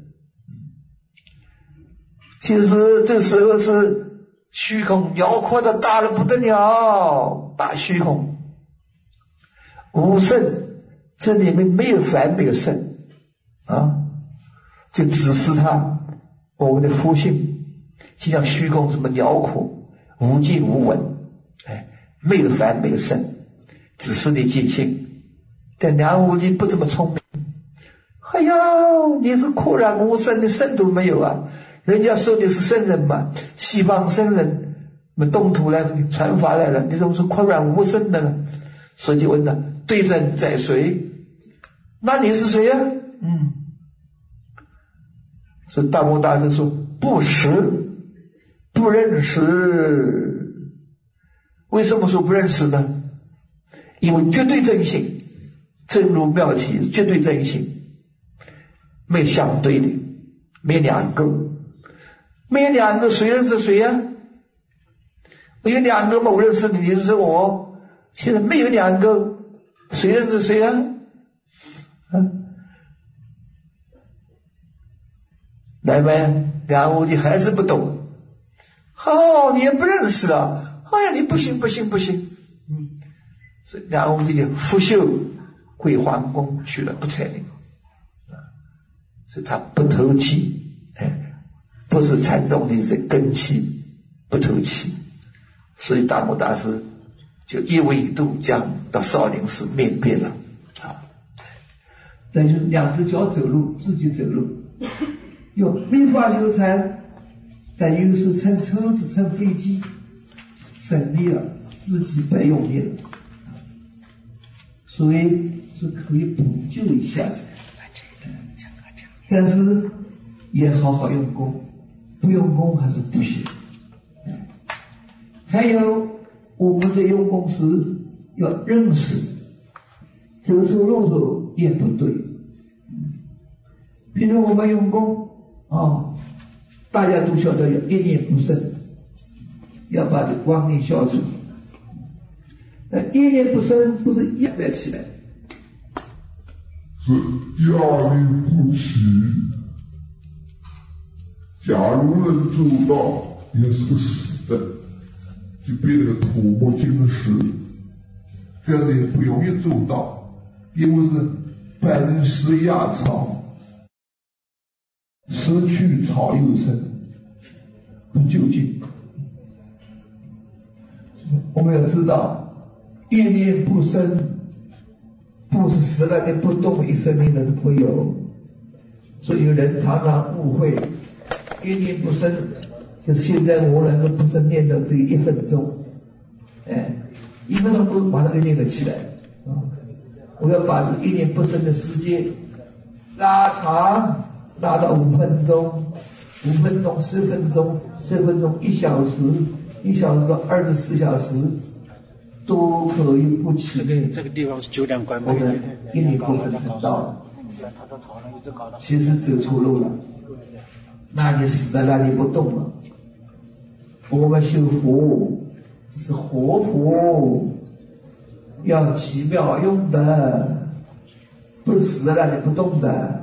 其实这时候是虚空辽阔的大得不得了，大虚空无声，这里面没有凡没有圣啊，就指示他我们的佛性就像虚空这么辽阔无尽无闻，没有凡没有圣，只是你尽性。但梁武帝不这么聪明，哎呀，你是豁然无声的，圣都没有啊！人家说的是圣人嘛，西方圣人们东土来传法来了，你怎么说豁然无声的呢？所以就问他对真在谁？那你是谁呀？所以大摩大师说不识，不认识。为什么说不认识呢？因为绝对真性，真如妙体，绝对真性，没相对的，没两个，没两个，谁认识谁呀？我有两个嘛，我认识你，你认识我。现在没有两个，谁认识谁呀？来呗，梁武帝还是不懂。你也不认识了。哎呀，你不行。所以梁武帝就拂袖回皇宫去了，不睬你。所以他不透气，不是禅宗的这根气，不透气。所以大摩大师就一苇渡江到少林寺面壁了。那就是两只脚走路，自己走路。没法修禅，但又是乘车子乘飞机，省力了，自己白用力了，所以是可以补救一下子，但是也好好用功，不用功还是不行。还有我们在用功时要认识，走错路头也不对。比如我们用功大家都晓得要一念不生，要把这妄念消除。一念不生不是一来起来， 是压力不起。假如能做到，也是个死的，就变成土木金石，但是也不容易做到，因为是本是压草，失去草又生，不究竟。我们要知道，一念不生，不是死了的不动一生命的会有。所以有人常常误会，一念不生就是现在我能够不是念到这个1分钟，1分钟都马上就念得起来啊！我要把这个一念不生的时间拉长，拉到5分钟，5分钟、10分钟、10分钟、1小时，1小时到24小时，都可以不起念。 这个地方是9两关， 我们一念不生成道了。其实走错路了，那你死在那里不动了。我们修佛是活佛，要奇妙用的，不是死在那里不动的。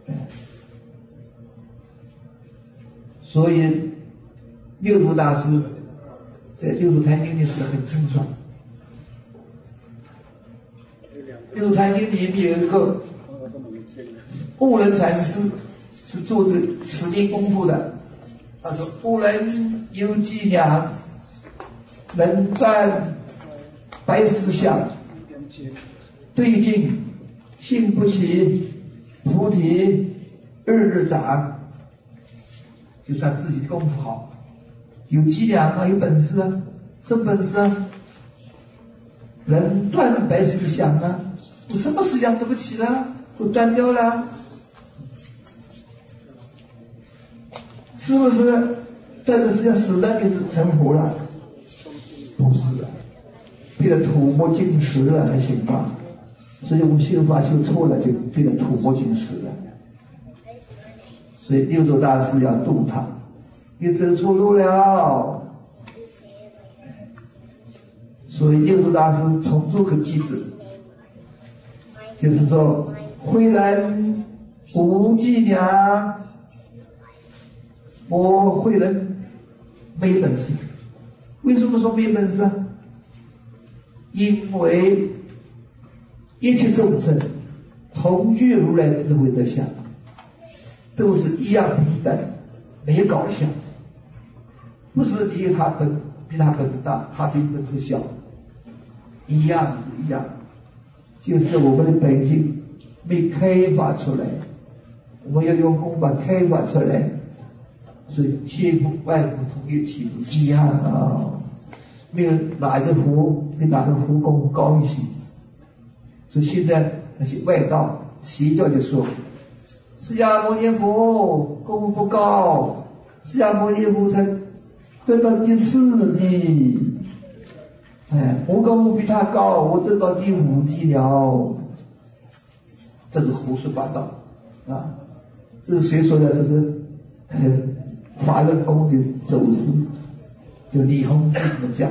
所以六祖大师在《六祖坛经》里说得很清楚，《六祖坛经》里面有一个悟人禅师是做这持念功夫的，他说：“悟人有伎俩，能断白思想，对境信不起，菩提日日长。”就算自己功夫好，有伎俩啊，有本事啊，什么本事啊？能断白思想啊，我什么思想对不起了，我断掉了。是不是断的思想死了就是成佛了？不是的，变得土木金石了还行吧？所以我们修法修错了，就变得土木金石了。所以六祖大师要度他，你走错路了。所以六祖大师重做个机制，就是说慧人无伎俩，我慧人没本事。为什么说没本事啊？因为一切众生同具如来智慧的相，都是一样平等，没搞笑。不是你比他本事大，他比本事小，一样是一样，就是我们的本性没开发出来，我们要用功把开发出来。所以千佛万佛同一体都一样啊，没有哪一个佛比哪个佛功夫高一些。所以现在那些外道邪教就说释迦牟尼佛功夫不高，释迦牟尼佛才证到第4级，我功夫比他高，我证到第5级了。这是胡说八道啊！这是谁说的？这是法轮功的走师，就李洪志这么讲，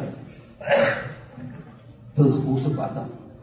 这是胡说八道。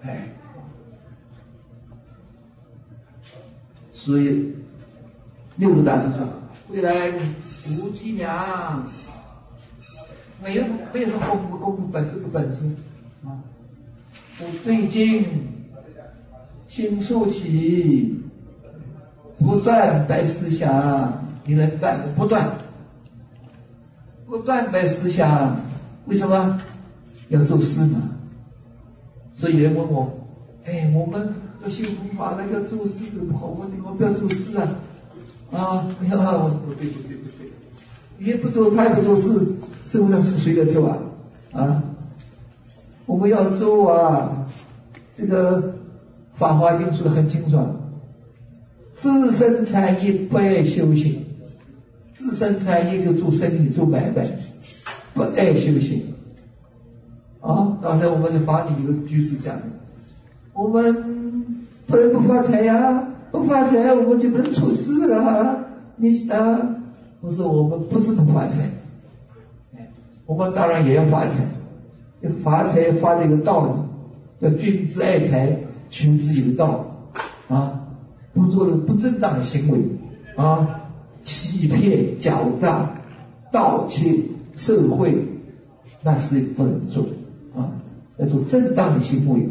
所以六祖大师说：“未来无伎俩，没有什么功夫本事不本事啊！不对境，心速起，不断白思想，你能断不断？不断白思想，为什么要做事呢？所以有人问我，我们要修佛法了，要做事怎么好？我们不要做事啊！我说不对，你也不做，他也不做事，社会上是谁来做啊？我们要做啊！这个《法华经》说得很清楚，自身产业不爱修行。自身产业就做生意做买卖，不爱修行刚才我们的法里有个居士讲的，我们不能不发财呀，不发财我们就不能出世了。我说我们不是不发财，我们当然也要发财，发财发这个道理，叫君子爱财，取之有道不做不正当的行为欺骗、狡诈、盗窃、受贿，那是不能做要做正当的行为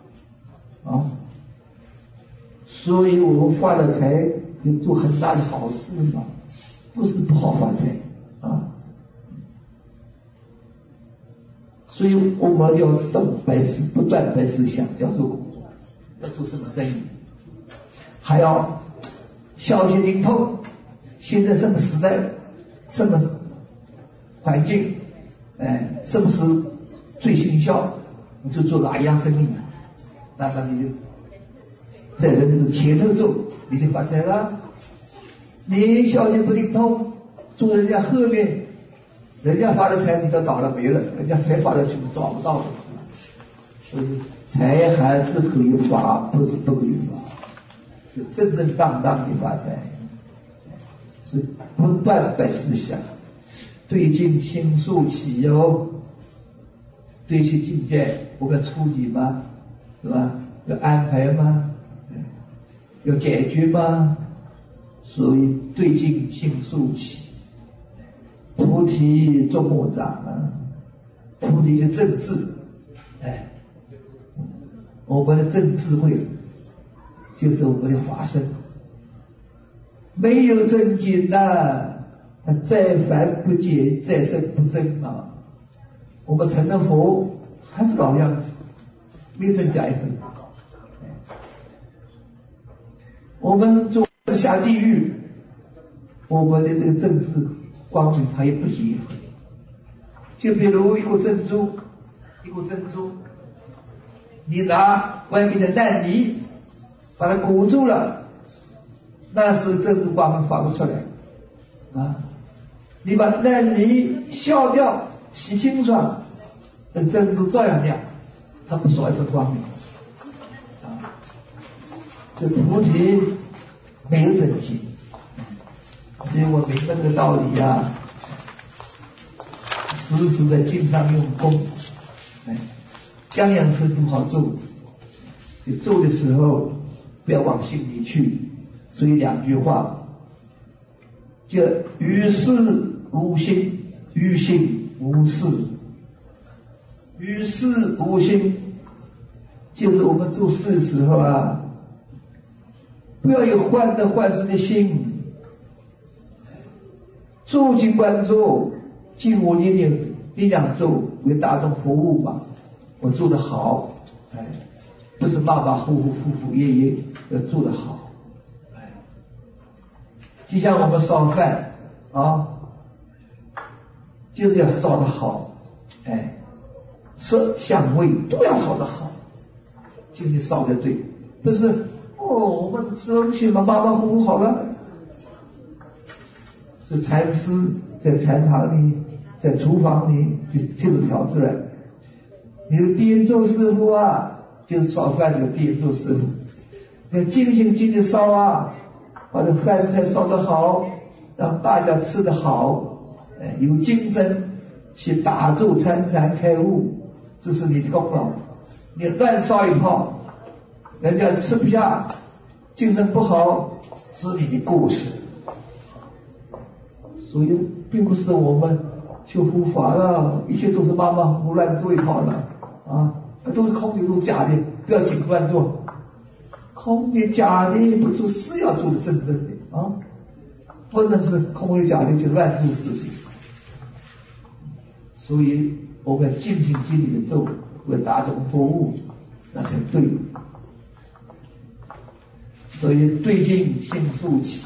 所以我们发了财，就做很大的好事嘛，不是不好发财所以我们要动白思，不断白思想，要做工作，要做什么生意，还要消息灵通。现在什么时代，什么环境，是不是最新效，你就做哪一样生意，那么你就在人的前头做，你就发财了。你小心不灵通，做人家后面，人家发的财你都倒了霉了，人家财发的去找不到了。所以财还是可以发，不是不可以发，就正正当当的发财，是不断百思想，对境心速起哦。对其境界，我们处理吗？是吧？要安排吗？要解决吗？所以对境心速起，菩提众莫长啊！菩提是正智，我们的正智慧就是我们的法身。没有正经呐，他再凡不解，再生不增啊！我们成了佛还是老样子，没增加一分。我们做下地狱，我们的这个政治光明它也不及一分。就比如一个珍珠，你拿外面的烂泥把它裹住了，那时珍珠光明发不出来啊！你把烂泥削掉，洗清爽，那珍珠照样亮，它不少一份光明啊！这菩提没有真经，所以我明白这个道理呀，时时在经上用功，样样事都好做，你做的时候不要往心里去。所以两句话，叫于事无心，于心无事。于事无心，就是我们做事的时候啊，不要有患得患失的心，做尽管做，尽我力量做，为大众服务嘛。我做得好，不是马马虎虎、敷敷衍衍，要做得好。就像我们烧饭啊，就是要烧得好，色香味都要烧得好，今天烧得对，不是我们吃东西嘛，马马虎虎好了。是禅师在禅堂里，在厨房里就听着条子了。你的编奏师傅啊，就是烧饭的编奏师傅，要尽心尽力烧啊，把这饭菜烧得好，让大家吃得好，有精神去打坐参禅开悟，这是你的功劳。你乱烧一泡，人家吃不下，精神不好，是你的过失。所以并不是我们修佛法了，一切都是马马虎虎乱做一泡了啊，都是空的，都是假的，不要紧乱做。空的假的不做，是要做的真正的啊，不能是空的假的就乱做事情。所以我们要尽心尽力的做，为大众服务，那才对。所以对境心速起，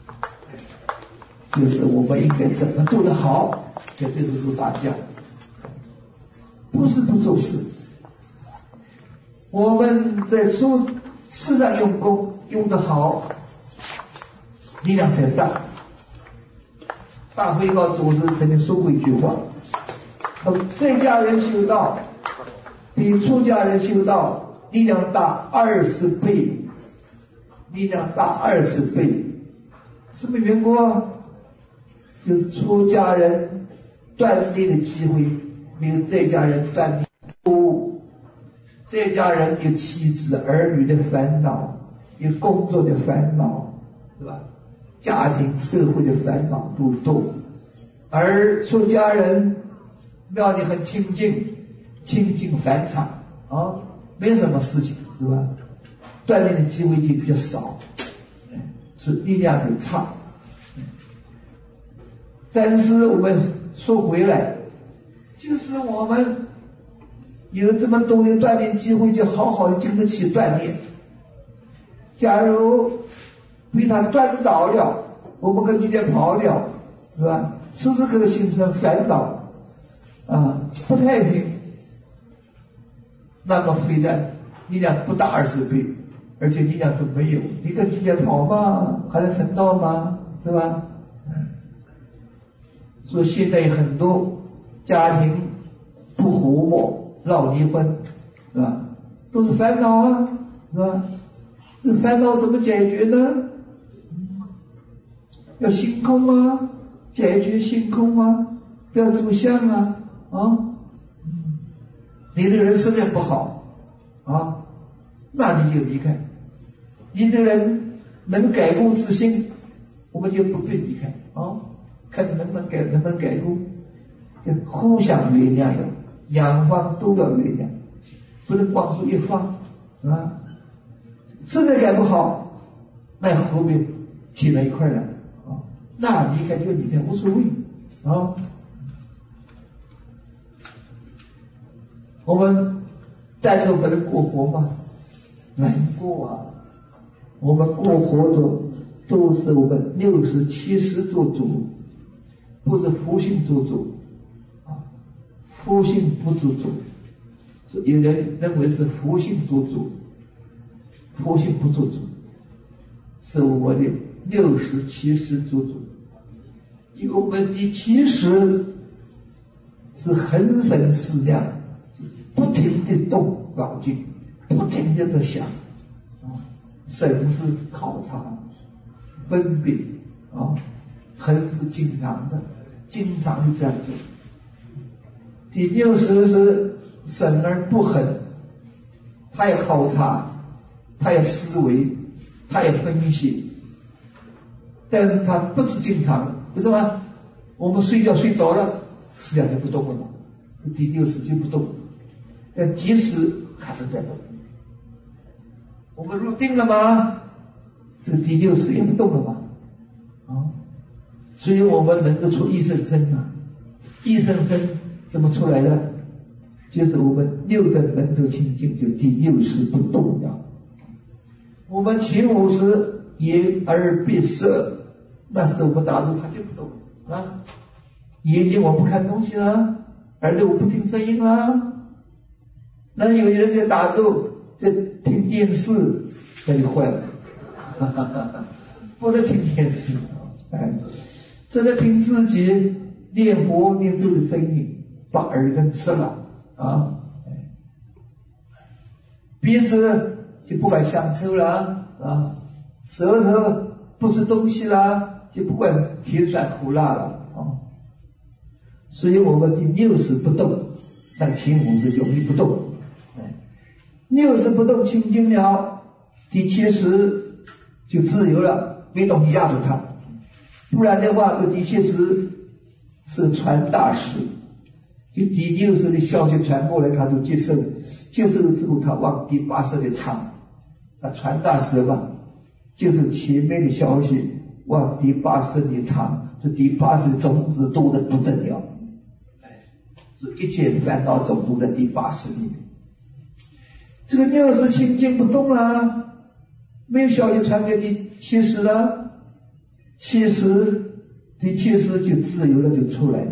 就是我们应该怎么做得好，在对着做大家，不是不做事。我们在做事上用功用得好，力量才大。大慧高祖师曾经说过一句话，在家人修道比出家人修道力量大20倍，力量大20倍。什么缘故啊？就是出家人锻炼的机会没有在家人锻炼多。在家人有妻子儿女的烦恼，有工作的烦恼，是吧？家庭社会的烦恼都多，而出家人庙里很清净，清净梵场啊，没什么事情，是吧？锻炼的机会就比较少，是力量很差。但是我们说回来，就是我们有这么多的锻炼机会，就好好的经得起锻炼。假如被他端倒了，我们跟今天跑了，是吧？ 时时刻刻心上烦恼不太平，那么非但力量不大20倍，而且力量都没有，你跟今天跑嘛，还能成道吗？是吧？所以现在很多家庭不和睦，闹离婚，是吧？都是烦恼啊，是吧？这烦恼怎么解决呢？要心空啊，解决心空啊，不要住相啊，你这个人实在不好那你就离开。你这个人能改过自新，我们就不对离开看能不能改过，就互相原谅，两方都要原谅，不能光说一方实在改不好，那后面挤在一块了那离开就离开，无所谓我们带着不能过活吗？难过我们过活都是我们60、70做主，不是福性做主福性不做主。有人认为是福性做主，福性不做主，是我的60、70做主。因为我们第70是恒生思量，不停地动脑筋，不停地在想神是考察分别恒是经常的这样做。第60是神而不恒，他也考察，他也思维，他也分析，但是他不是经常。为什么？我们睡觉睡着了，思想就不动了嘛，这第60就不动，但即使还是在动。我们入定了吗？这个第60也不动了嘛所以我们能够出一生真一生真怎么出来的？就是我们6根门头清净，就第60不动了。我们前50眼耳鼻舌，那时候我们打坐它就不动眼睛我不看东西了，耳朵我不听声音了。那有人在打坐在听电视，那就坏了不能听电视真的听自己念佛念咒的声音，把耳根吃了鼻子就不管香臭了舌头不吃东西了，就不管甜酸苦辣了所以我们第60不动，但前50永远不动60不动清净了，第70就自由了，没东西压住它。不然的话，这第70是传大使，就第60的消息传过来，他就接受了之后，他往第80的唱传大使嘛，就是前面的消息往第80里唱，这第80的种子多得不得了所以一切烦恼种都在第80里面。这个60清净不动了，没有消息传给第70了第70就自由了，就出来了。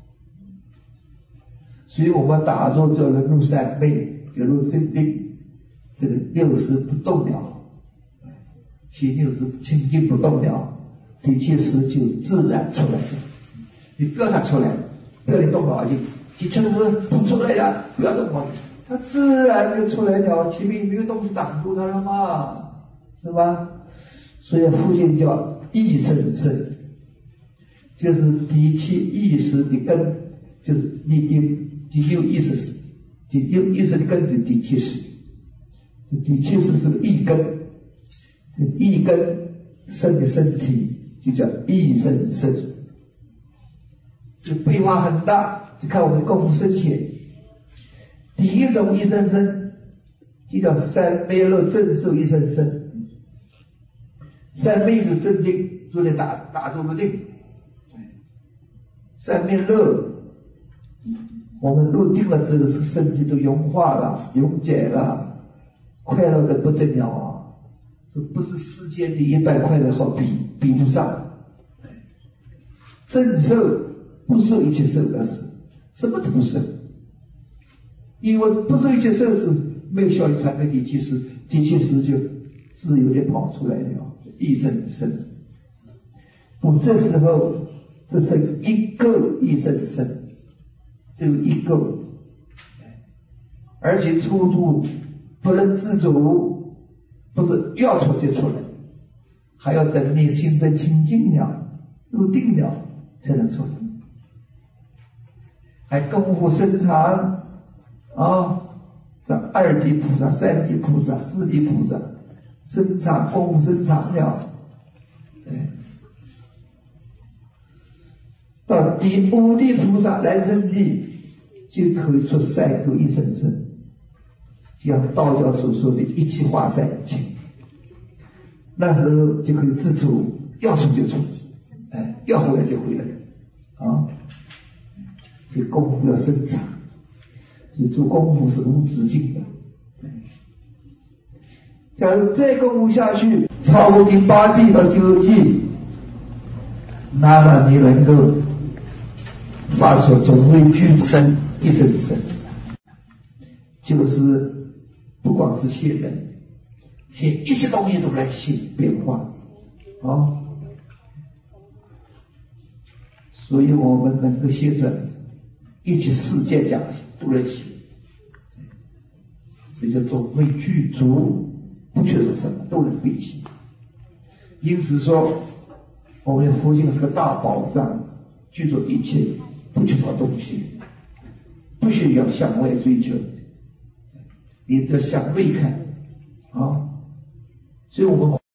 所以我们打坐就能入三昧，就入正定，这个60不动了，第60清净不动了，第70就自然出来了。你不要它出来，不要你动脑筋，第70不出来了，不要动脑筋，它自然就出来了，前面没有东西挡住它了嘛，是吧？所以佛经叫意生生，就是第7意识的根，就是第6意识，第6意识的根是第70，这第70是个意根，这意根生的身体就叫意生生，这变化很大，就看我们功夫深浅。第一种意生生就叫三昧乐正受意生生，三昧是正定，做的打坐不定，三昧乐我们入定了，这个身体都融化了，溶解了，快乐的不得了这不是世间的100块的好比不上。正受不受一切受而死，什么都不受。因为不受一切受是没有效力传给第七识，第七识就自由的跑出来了，一生生。这时候这是一个一生生，只有一个，而且处处不能自主，不是要出就出来，还要等你心得清净了、入定了才能出来。还功夫深长啊！这二地菩萨、三地菩萨、四地菩萨，深长功夫深长了，到第五地菩萨来生地，就可以出三个一生生，就像道教所说的一气化三清。那时候就可以自主，要出就出，要回来就回来，啊！这功夫要深长。所以做功夫是无止境的。假如再功夫下去，超过第八地到九地，那么你能够发出总为具身一生生，就是不光是现人，现一切东西都来现变化，啊！所以我们能够现在一切世界讲都能现。所以叫总为具足，不缺少什么都能变现。因此说，我们的佛经是个大宝藏，具足一切，不缺少东西，不需要向外追求，你只要向内看啊。所以我们